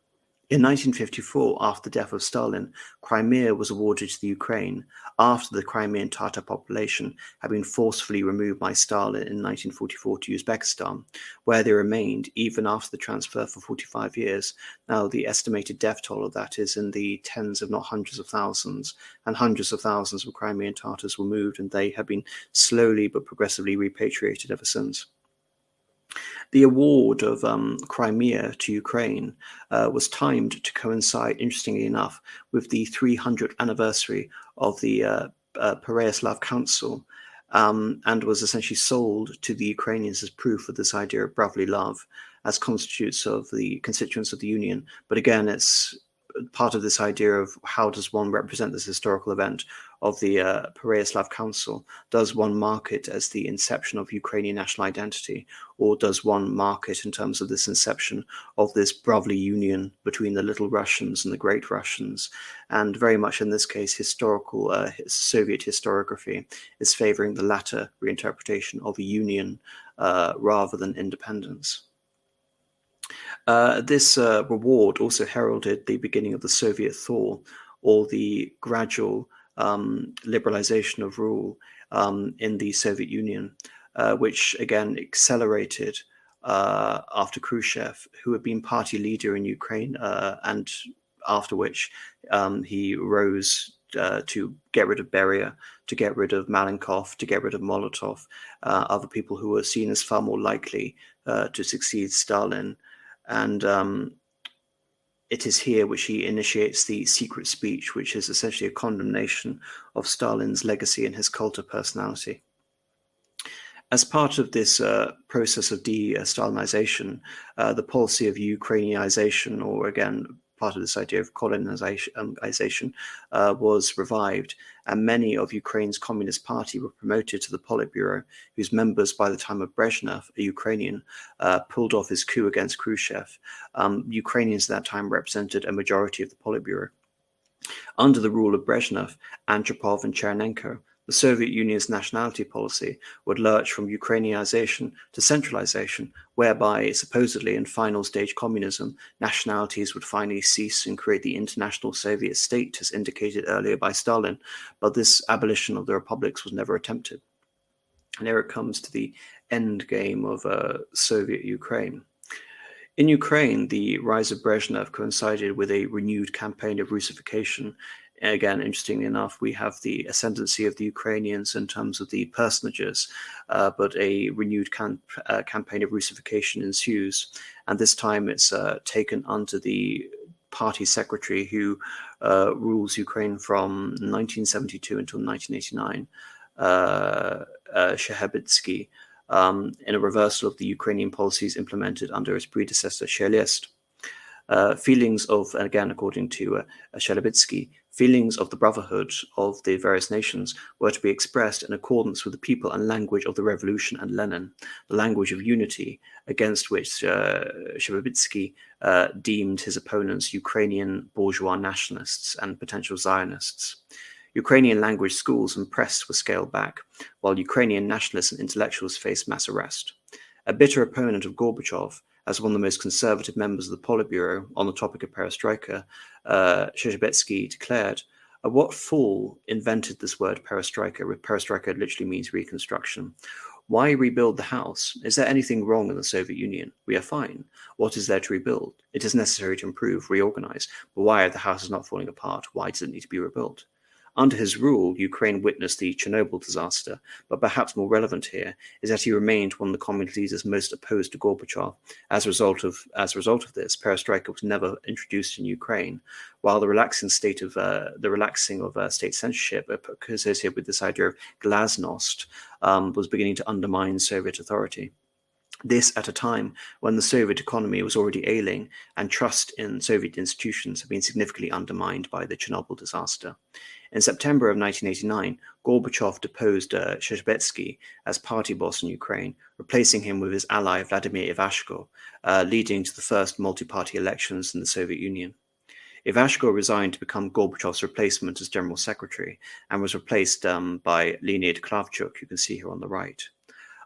In nineteen fifty-four, after the death of Stalin, Crimea was awarded to the Ukraine after the Crimean Tatar population had been forcefully removed by Stalin in nineteen forty-four to Uzbekistan, where they remained even after the transfer for forty-five years. Now, the estimated death toll of that is in the tens, if not hundreds of thousands, and hundreds of thousands of Crimean Tatars were moved, and they have been slowly but progressively repatriated ever since. The award of um, Crimea to Ukraine uh, was timed to coincide, interestingly enough, with the three hundredth anniversary of the uh, uh, Pereyaslav Council, um, and was essentially sold to the Ukrainians as proof of this idea of brotherly love as constitutes of the constituents of the Union. But again, it's part of this idea of how does one represent this historical event of the uh, Pereyaslav Council? Does one mark it as the inception of Ukrainian national identity, or does one mark it in terms of this inception of this brotherly union between the little Russians and the great Russians? And very much in this case, historical uh, Soviet historiography is favoring the latter reinterpretation of a union uh, rather than independence. Uh, this uh, reward also heralded the beginning of the Soviet thaw, or the gradual um, liberalization of rule um, in the Soviet Union, uh, which again accelerated uh, after Khrushchev, who had been party leader in Ukraine, uh, and after which um, he rose uh, to get rid of Beria, to get rid of Malenkov, to get rid of Molotov, uh, other people who were seen as far more likely uh, to succeed Stalin. And um, it is here which he initiates the secret speech, which is essentially a condemnation of Stalin's legacy and his cult of personality. As part of this uh, process of de-Stalinization, uh, the policy of Ukrainianization, or again, part of this idea of colonization, uh, was revived, and many of Ukraine's Communist Party were promoted to the Politburo, whose members, by the time of Brezhnev, a Ukrainian, uh, pulled off his coup against Khrushchev. Um, Ukrainians at that time represented a majority of the Politburo. Under the rule of Brezhnev, Andropov and Chernenko, the Soviet Union's nationality policy would lurch from Ukrainianization to centralization, whereby, supposedly in final stage communism, nationalities would finally cease and create the international Soviet state as indicated earlier by Stalin. But this abolition of the republics was never attempted. And here it comes to the end game of uh, Soviet Ukraine. In Ukraine, the rise of Brezhnev coincided with a renewed campaign of Russification. Again, interestingly enough, we have the ascendancy of the Ukrainians in terms of the personages, uh, but a renewed camp, uh, campaign of Russification ensues. And this time it's uh, taken under the party secretary who uh, rules Ukraine from nineteen seventy-two until nineteen eighty-nine, uh, uh, Shcherbitsky, um, in a reversal of the Ukrainian policies implemented under his predecessor, Shelest. Uh, feelings of, and again, according to uh, Shcherbitsky, feelings of the brotherhood of the various nations were to be expressed in accordance with the people and language of the revolution and Lenin, the language of unity, against which uh, Shcherbitsky uh, deemed his opponents Ukrainian bourgeois nationalists and potential Zionists. Ukrainian language schools and press were scaled back, while Ukrainian nationalists and intellectuals faced mass arrest. A bitter opponent of Gorbachev, as one of the most conservative members of the Politburo on the topic of perestroika, uh, Shcherbitsky declared, "What fool invented this word perestroika? Perestroika literally means reconstruction. Why rebuild the house? Is there anything wrong in the Soviet Union? We are fine. What is there to rebuild? It is necessary to improve, reorganize. But why are the houses not falling apart? Why does it need to be rebuilt?" Under his rule, Ukraine witnessed the Chernobyl disaster, but perhaps more relevant here is that he remained one of the communist leaders most opposed to Gorbachev. As a result of, as a result of this, perestroika was never introduced in Ukraine, while the relaxing state of uh, the relaxing of uh, state censorship associated with this idea of glasnost um, was beginning to undermine Soviet authority. This at a time when the Soviet economy was already ailing and trust in Soviet institutions had been significantly undermined by the Chernobyl disaster. In September of nineteen eighty-nine, Gorbachev deposed uh, Shcherbetsky as party boss in Ukraine, replacing him with his ally Vladimir Ivashko, uh, leading to the first multi-party elections in the Soviet Union. Ivashko resigned to become Gorbachev's replacement as general secretary and was replaced um, by Leonid Kravchuk, you can see here on the right.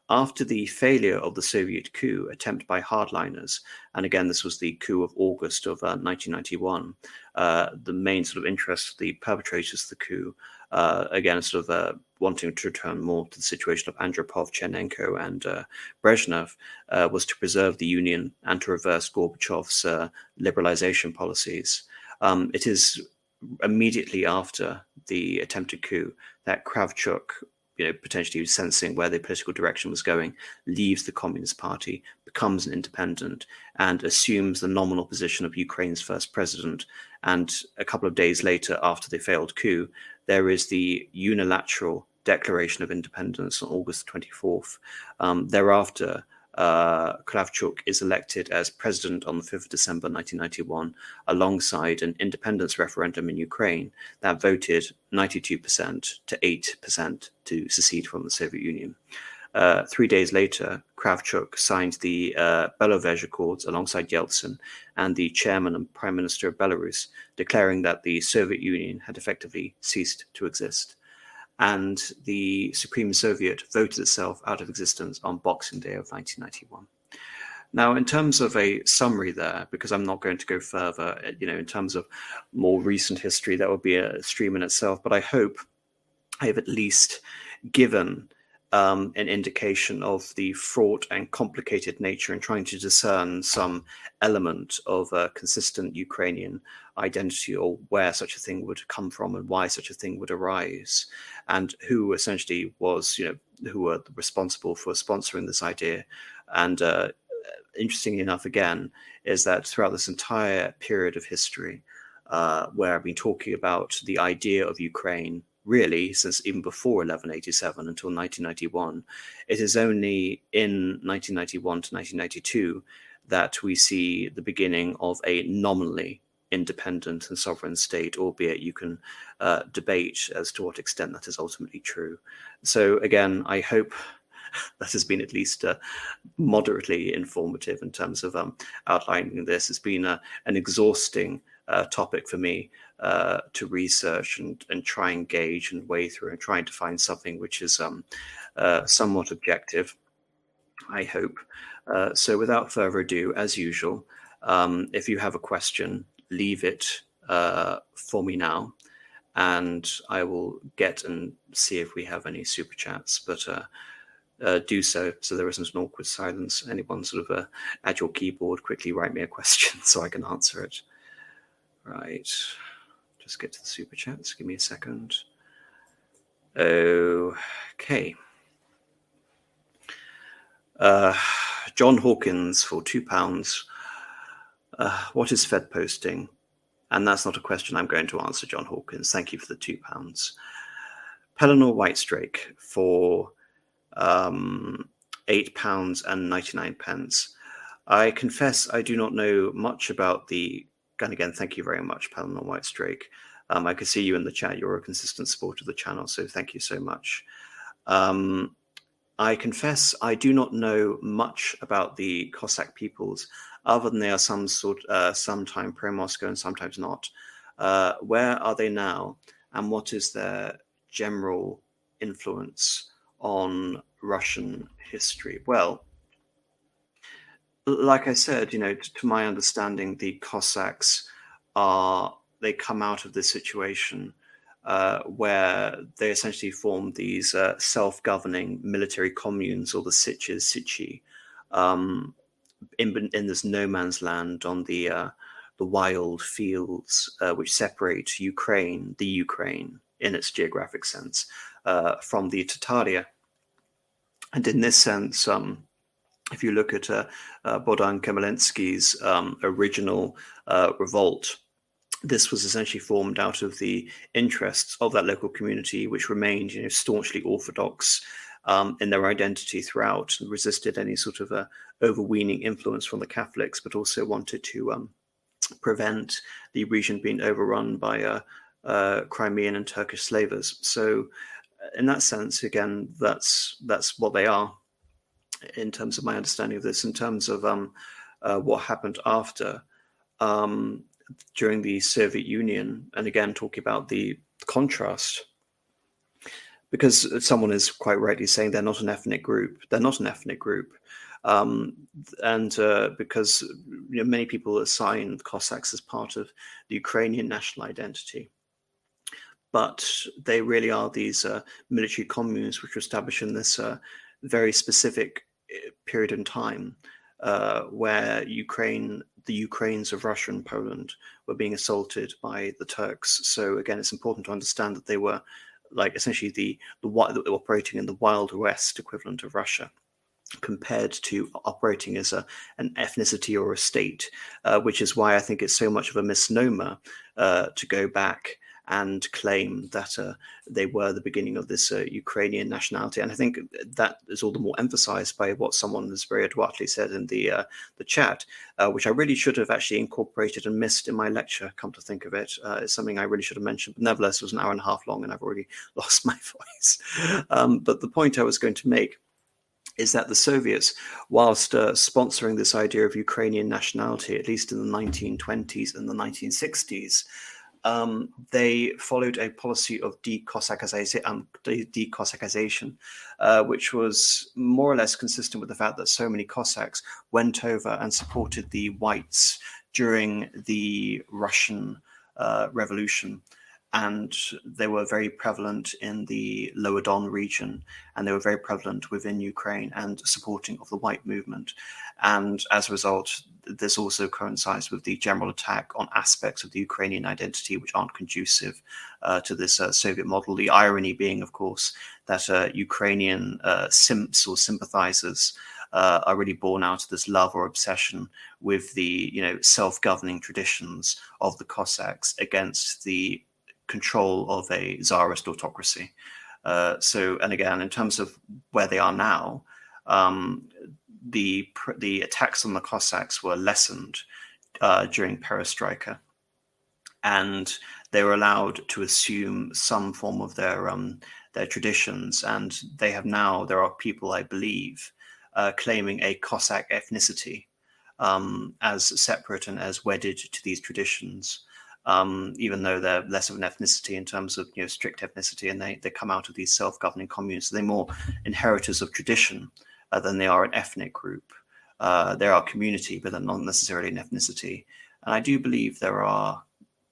after the failure of the Soviet coup attempt by hardliners, and again, this was the coup of August of uh, nineteen ninety-one, uh, the main sort of interest of the perpetrators of the coup, uh, again, sort of uh, wanting to return more to the situation of Andropov, Chernenko, and uh, Brezhnev, uh, was to preserve the Union and to reverse Gorbachev's uh, liberalization policies. Um, it is immediately after the attempted coup that Kravchuk, you know, potentially sensing where the political direction was going, leaves the Communist Party, becomes an independent, and assumes the nominal position of Ukraine's first president. And a couple of days later, after the failed coup, there is the unilateral declaration of independence on August twenty-fourth. Um, thereafter, uh, Kravchuk is elected as president on the fifth of December nineteen ninety-one, alongside an independence referendum in Ukraine that voted ninety-two percent to eight percent to secede from the Soviet Union. Uh, three days later, Kravchuk signed the uh, Belovej Accords alongside Yeltsin and the chairman and prime minister of Belarus, declaring that the Soviet Union had effectively ceased to exist. And the Supreme Soviet voted itself out of existence on Boxing Day of nineteen ninety-one. Now, in terms of a summary there, because I'm not going to go further, you know, in terms of more recent history, that would be a stream in itself, but I hope I have at least given um, an indication of the fraught and complicated nature in trying to discern some element of a consistent Ukrainian identity, or where such a thing would come from and why such a thing would arise, and who essentially was, you know, who were responsible for sponsoring this idea. And uh, interestingly enough, again, is that throughout this entire period of history, uh, where I've been talking about the idea of Ukraine, really, since even before eleven eighty-seven until nineteen ninety-one, it is only in nineteen ninety-one to nineteen ninety-two that we see the beginning of a nominally independent and sovereign state, albeit you can uh, debate as to what extent that is ultimately true. So again, I hope that has been at least uh, moderately informative in terms of um, outlining this. It's been uh, an exhausting uh, topic for me uh, to research and, and try and gauge and weigh through, and trying to find something which is um, uh, somewhat objective, I hope. Uh, so without further ado, as usual, um, if you have a question, leave it uh, for me now, and I will get and see if we have any super chats. But uh, uh, do so, so there isn't an awkward silence. Anyone sort of uh, at your keyboard, quickly write me a question so I can answer it. Right, just get to the super chats. Give me a second. Okay. Uh, John Hawkins for two pounds. Uh, what is Fed posting? And that's not a question I'm going to answer, John Hawkins. Thank you for the two pounds. Pelinor Whitestrake for um, eight pounds and ninety-nine pence. I confess I do not know much about the. And again, thank you very much, Pelinor Whitestrake. Um, I can see you in the chat. You're a consistent supporter of the channel, so thank you so much. Um, I confess I do not know much about the Cossack peoples, other than they are some sort, uh, sometime pro-Moscow and sometimes not. Uh, where are they now, and what is their general influence on Russian history? Well, like I said, you know, to, to my understanding, the Cossacks are, they come out of this situation uh, where they essentially form these uh, self-governing military communes, or the Siches, Sichi, um, in, in this no man's land on the uh, the wild fields uh, which separate Ukraine, the Ukraine in its geographic sense, uh, from the Tataria. And in this sense, um, if you look at uh, uh, Bohdan Khmelnytsky's um, original uh, revolt, this was essentially formed out of the interests of that local community, which remained, you know, staunchly Orthodox um, in their identity throughout, and resisted any sort of a overweening influence from the Catholics, but also wanted to um, prevent the region being overrun by uh, uh, Crimean and Turkish slavers. So, in that sense, again, that's that's what they are. In terms of my understanding of this, in terms of um, uh, what happened after, um, during the Soviet Union, and again, talking about the contrast because someone is quite rightly saying they're not an ethnic group. They're not an ethnic group. Um, and uh, because you know, many people assign the Cossacks as part of the Ukrainian national identity. But they really are these uh, military communes which were established in this uh, very specific period in time uh, where Ukraine, the Ukraines of Russia and Poland were being assaulted by the Turks. So again, it's important to understand that they were like essentially the, the, the operating in the Wild West equivalent of Russia, compared to operating as a, an ethnicity or a state, uh, which is why I think it's so much of a misnomer uh, to go back and claim that uh, they were the beginning of this uh, Ukrainian nationality. And I think that is all the more emphasized by what someone has very adroitly said in the uh, the chat, uh, which I really should have actually incorporated and missed in my lecture, come to think of it. Uh, it's something I really should have mentioned, but nevertheless, it was an hour and a half long and I've already lost my voice. Um, but the point I was going to make is that the Soviets, whilst uh, sponsoring this idea of Ukrainian nationality, at least in the nineteen twenties and the nineteen sixties, um, they followed a policy of de-Cossacization, um, de-Cossacization uh, which was more or less consistent with the fact that so many Cossacks went over and supported the whites during the Russian uh, Revolution. And they were very prevalent in the Lower Don region, and they were very prevalent within Ukraine and supporting of the white movement. And as a result, this also coincides with the general attack on aspects of the Ukrainian identity which aren't conducive uh, to this uh, Soviet model. The irony being, of course, that uh, Ukrainian uh, simps or sympathizers uh, are really born out of this love or obsession with the, you know, self-governing traditions of the Cossacks against the control of a Tsarist autocracy. Uh, so, and again, in terms of where they are now, um, the the attacks on the Cossacks were lessened uh, during Perestroika, and they were allowed to assume some form of their um, their traditions. And they have now, there are people, I believe, uh, claiming a Cossack ethnicity um, as separate and as wedded to these traditions. Um, even though they're less of an ethnicity in terms of, you know, strict ethnicity, and they, they come out of these self-governing communes. So they're more inheritors of tradition uh, than they are an ethnic group. Uh, they are a community, but they're not necessarily an ethnicity. And I do believe there are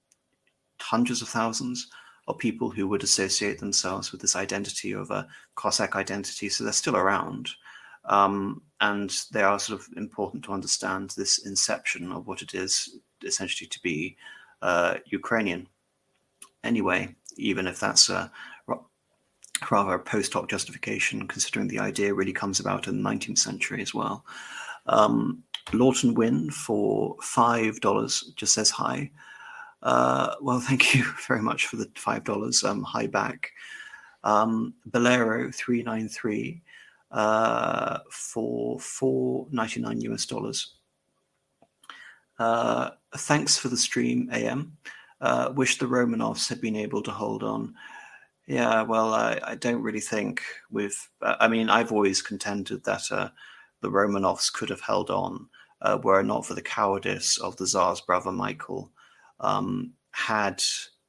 hundreds of thousands of people who would associate themselves with this identity of a Cossack identity. So they're still around. Um, and they are sort of important to understand this inception of what it is essentially to be Uh, Ukrainian. Anyway, even if that's a rather a post hoc justification, considering the idea really comes about in the nineteenth century as well. Um, Lawton Wynn for five dollars just says hi. Uh, well, thank you very much for the five dollars. Um, hi back. Um, Bolero three nine three uh, for four ninety-nine U S dollars. Uh, thanks for the stream, A M. Uh, wish the Romanovs had been able to hold on. Yeah, well, I, I don't really think with. Uh, I mean, I've always contended that uh, the Romanovs could have held on uh, were it not for the cowardice of the Tsar's brother Michael. Um, had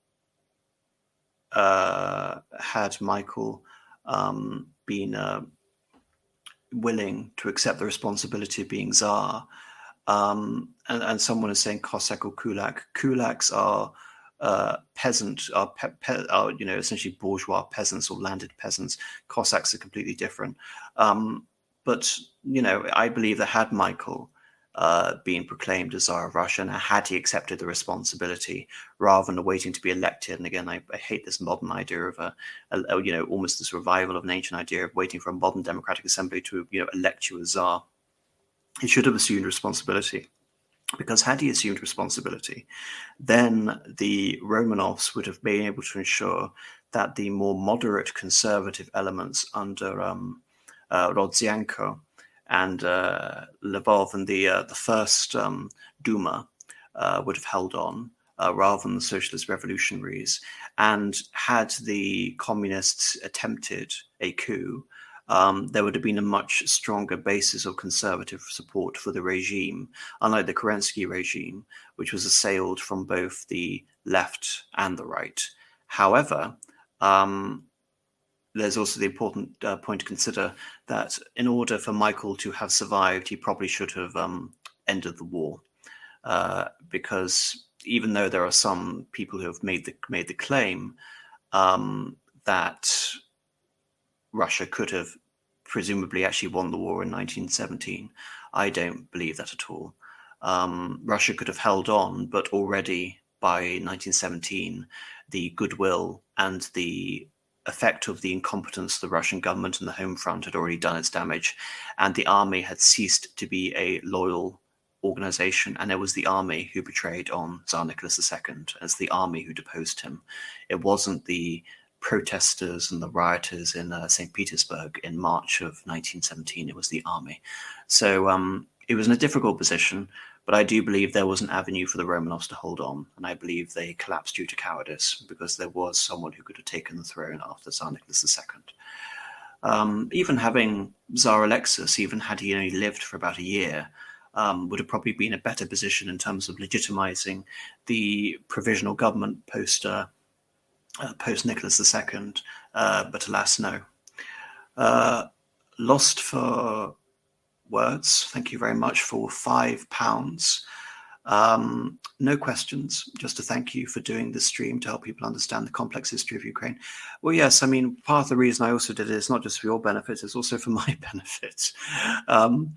uh, had Michael um, been uh, willing to accept the responsibility of being Tsar. Um, and, and someone is saying Cossack or Kulak. Kulaks are uh, peasant, are, pe- pe- are, you know, essentially bourgeois peasants or landed peasants. Cossacks are completely different. Um, but, you know, I believe that had Michael uh, been proclaimed as Tsar of Russia, and had he accepted the responsibility rather than waiting to be elected, and again, I, I hate this modern idea of a, a, a, you know, almost this revival of an ancient idea of waiting for a modern democratic assembly to, you know, elect you as Tsar. He should have assumed responsibility, because had he assumed responsibility, then the Romanovs would have been able to ensure that the more moderate conservative elements under um, uh, Rodzianko and uh, Lvov and the uh, the first um, Duma uh, would have held on uh, rather than the socialist revolutionaries. And had the communists attempted a coup, Um, there would have been a much stronger basis of conservative support for the regime, unlike the Kerensky regime, which was assailed from both the left and the right. However, um, there's also the important uh, point to consider that in order for Michael to have survived, he probably should have um, ended the war, uh, because even though there are some people who have made the made the claim um, that Russia could have presumably actually won the war in nineteen seventeen, I don't believe that at all. Um, Russia could have held on, but already by nineteen seventeen, the goodwill and the effect of the incompetence of the Russian government and the home front had already done its damage, and the army had ceased to be a loyal organization, and it was the army who betrayed on Tsar Nicholas the Second. It's the army who deposed him. It wasn't the protesters and the rioters in uh, Saint Petersburg in March of nineteen seventeen. It was the army. So um, it was in a difficult position, but I do believe there was an avenue for the Romanovs to hold on, and I believe they collapsed due to cowardice because there was someone who could have taken the throne after Tsar Nicholas the Second. Um, even having Tsar Alexis, even had he only lived for about a year, um, would have probably been a better position in terms of legitimizing the provisional government post uh, uh, post Nicholas the Second. Uh, but alas, no. Uh, lost for words. Thank you very much for five pounds. Um, no questions, just to thank you for doing this stream to help people understand the complex history of Ukraine. Well, yes, I mean, part of the reason I also did it is not just for your benefit, it's also for my benefit. Um,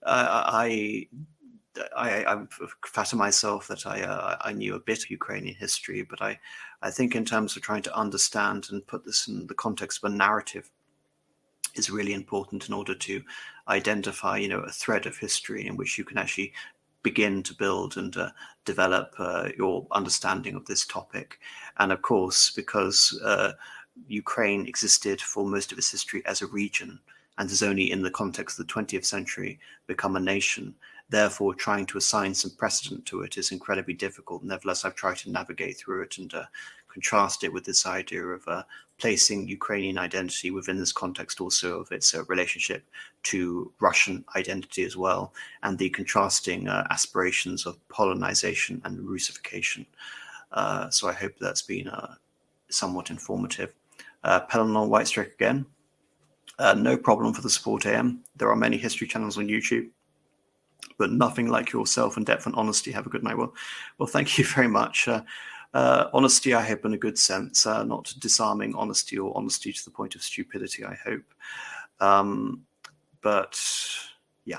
I, I, I flatter myself that I, uh, I knew a bit of Ukrainian history, but I, I think in terms of trying to understand and put this in the context of a narrative is really important in order to identify, you know, a thread of history in which you can actually begin to build and uh, develop uh, your understanding of this topic. And of course, because uh, Ukraine existed for most of its history as a region and has only in the context of the twentieth century become a nation, therefore trying to assign some precedent to it is incredibly difficult. Nevertheless, I've tried to navigate through it and uh, contrast it with this idea of uh, placing Ukrainian identity within this context also of its uh, relationship to Russian identity as well, and the contrasting uh, aspirations of Polonization and Russification. Uh, so I hope that's been uh, somewhat informative. Uh, Pelon Whitestrick again. Uh, no problem for the Support A M. There are many history channels on YouTube, but nothing like your self-in-depth and honesty. Have a good night. Well, well, thank you very much. Uh, uh, honesty, I hope, in a good sense, uh, not disarming honesty or honesty to the point of stupidity, I hope. Um, but yeah.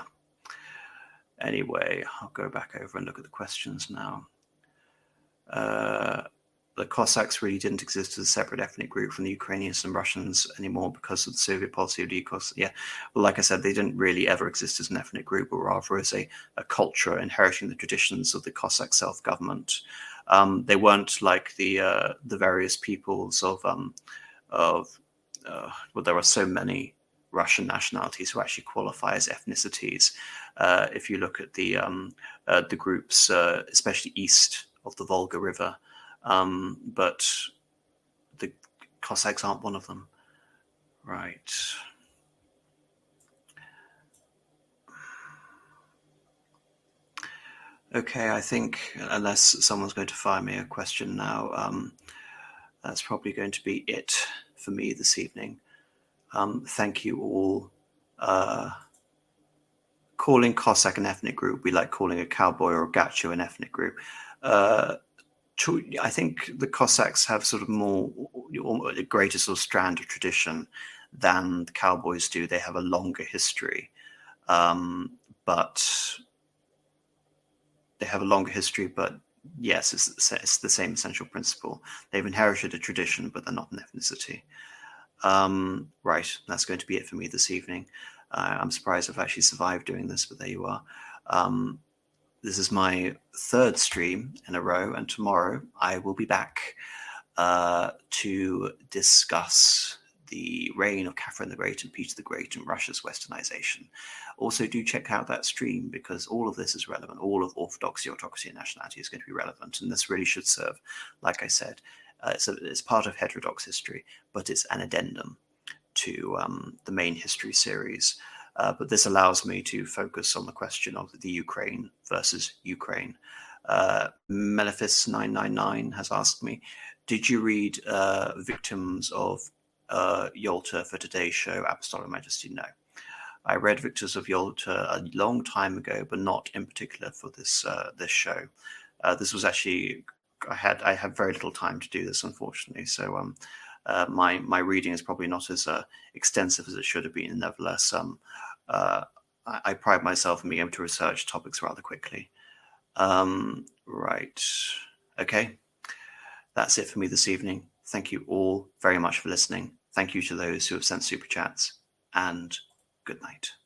Anyway, I'll go back over and look at the questions now. Uh, the Cossacks really didn't exist as a separate ethnic group from the Ukrainians and Russians anymore because of the Soviet policy of declassification. Yeah, well, like I said, they didn't really ever exist as an ethnic group, but rather as a, a culture inheriting the traditions of the Cossack self-government. Um, they weren't like the uh, the various peoples of um, of uh, well, there are so many Russian nationalities who actually qualify as ethnicities. Uh, if you look at the um, uh, the groups, uh, especially east of the Volga River. Um, but the Cossacks aren't one of them. Right. Okay, I think unless someone's going to fire me a question now, um, that's probably going to be it for me this evening. Um, thank you all. Uh, calling Cossack an ethnic group, we like calling a cowboy or a gacho an ethnic group. Uh, I think the Cossacks have sort of more, a greater sort of strand of tradition than the cowboys do. They have a longer history, um, but they have a longer history. But yes, it's, it's the same essential principle. They've inherited a tradition, but they're not an ethnicity. Um, right, that's going to be it for me this evening. Uh, I'm surprised I've actually survived doing this, but there you are. Um, This is my third stream in a row, and tomorrow I will be back uh, to discuss the reign of Catherine the Great and Peter the Great and Russia's westernization. Also, do check out that stream because all of this is relevant. All of orthodoxy, autocracy, and nationality is going to be relevant, and this really should serve, like I said, uh, it's, a, it's part of heterodox history, but it's an addendum to um, the main history series. Uh, but this allows me to focus on the question of the Ukraine versus Ukraine. Uh, Melephis nine nine nine has asked me, did you read uh, Victims of uh, Yalta for today's show, Apostolic Majesty? No. I read Victors of Yalta a long time ago, but not in particular for this uh, this show. Uh, this was actually I had I had very little time to do this, unfortunately. So um, uh, my my reading is probably not as uh, extensive as it should have been. Nevertheless, um, uh, I, I pride myself in being able to research topics rather quickly. Um, right, okay, that's it for me this evening. Thank you all very much for listening. Thank you to those who have sent super chats, and good night.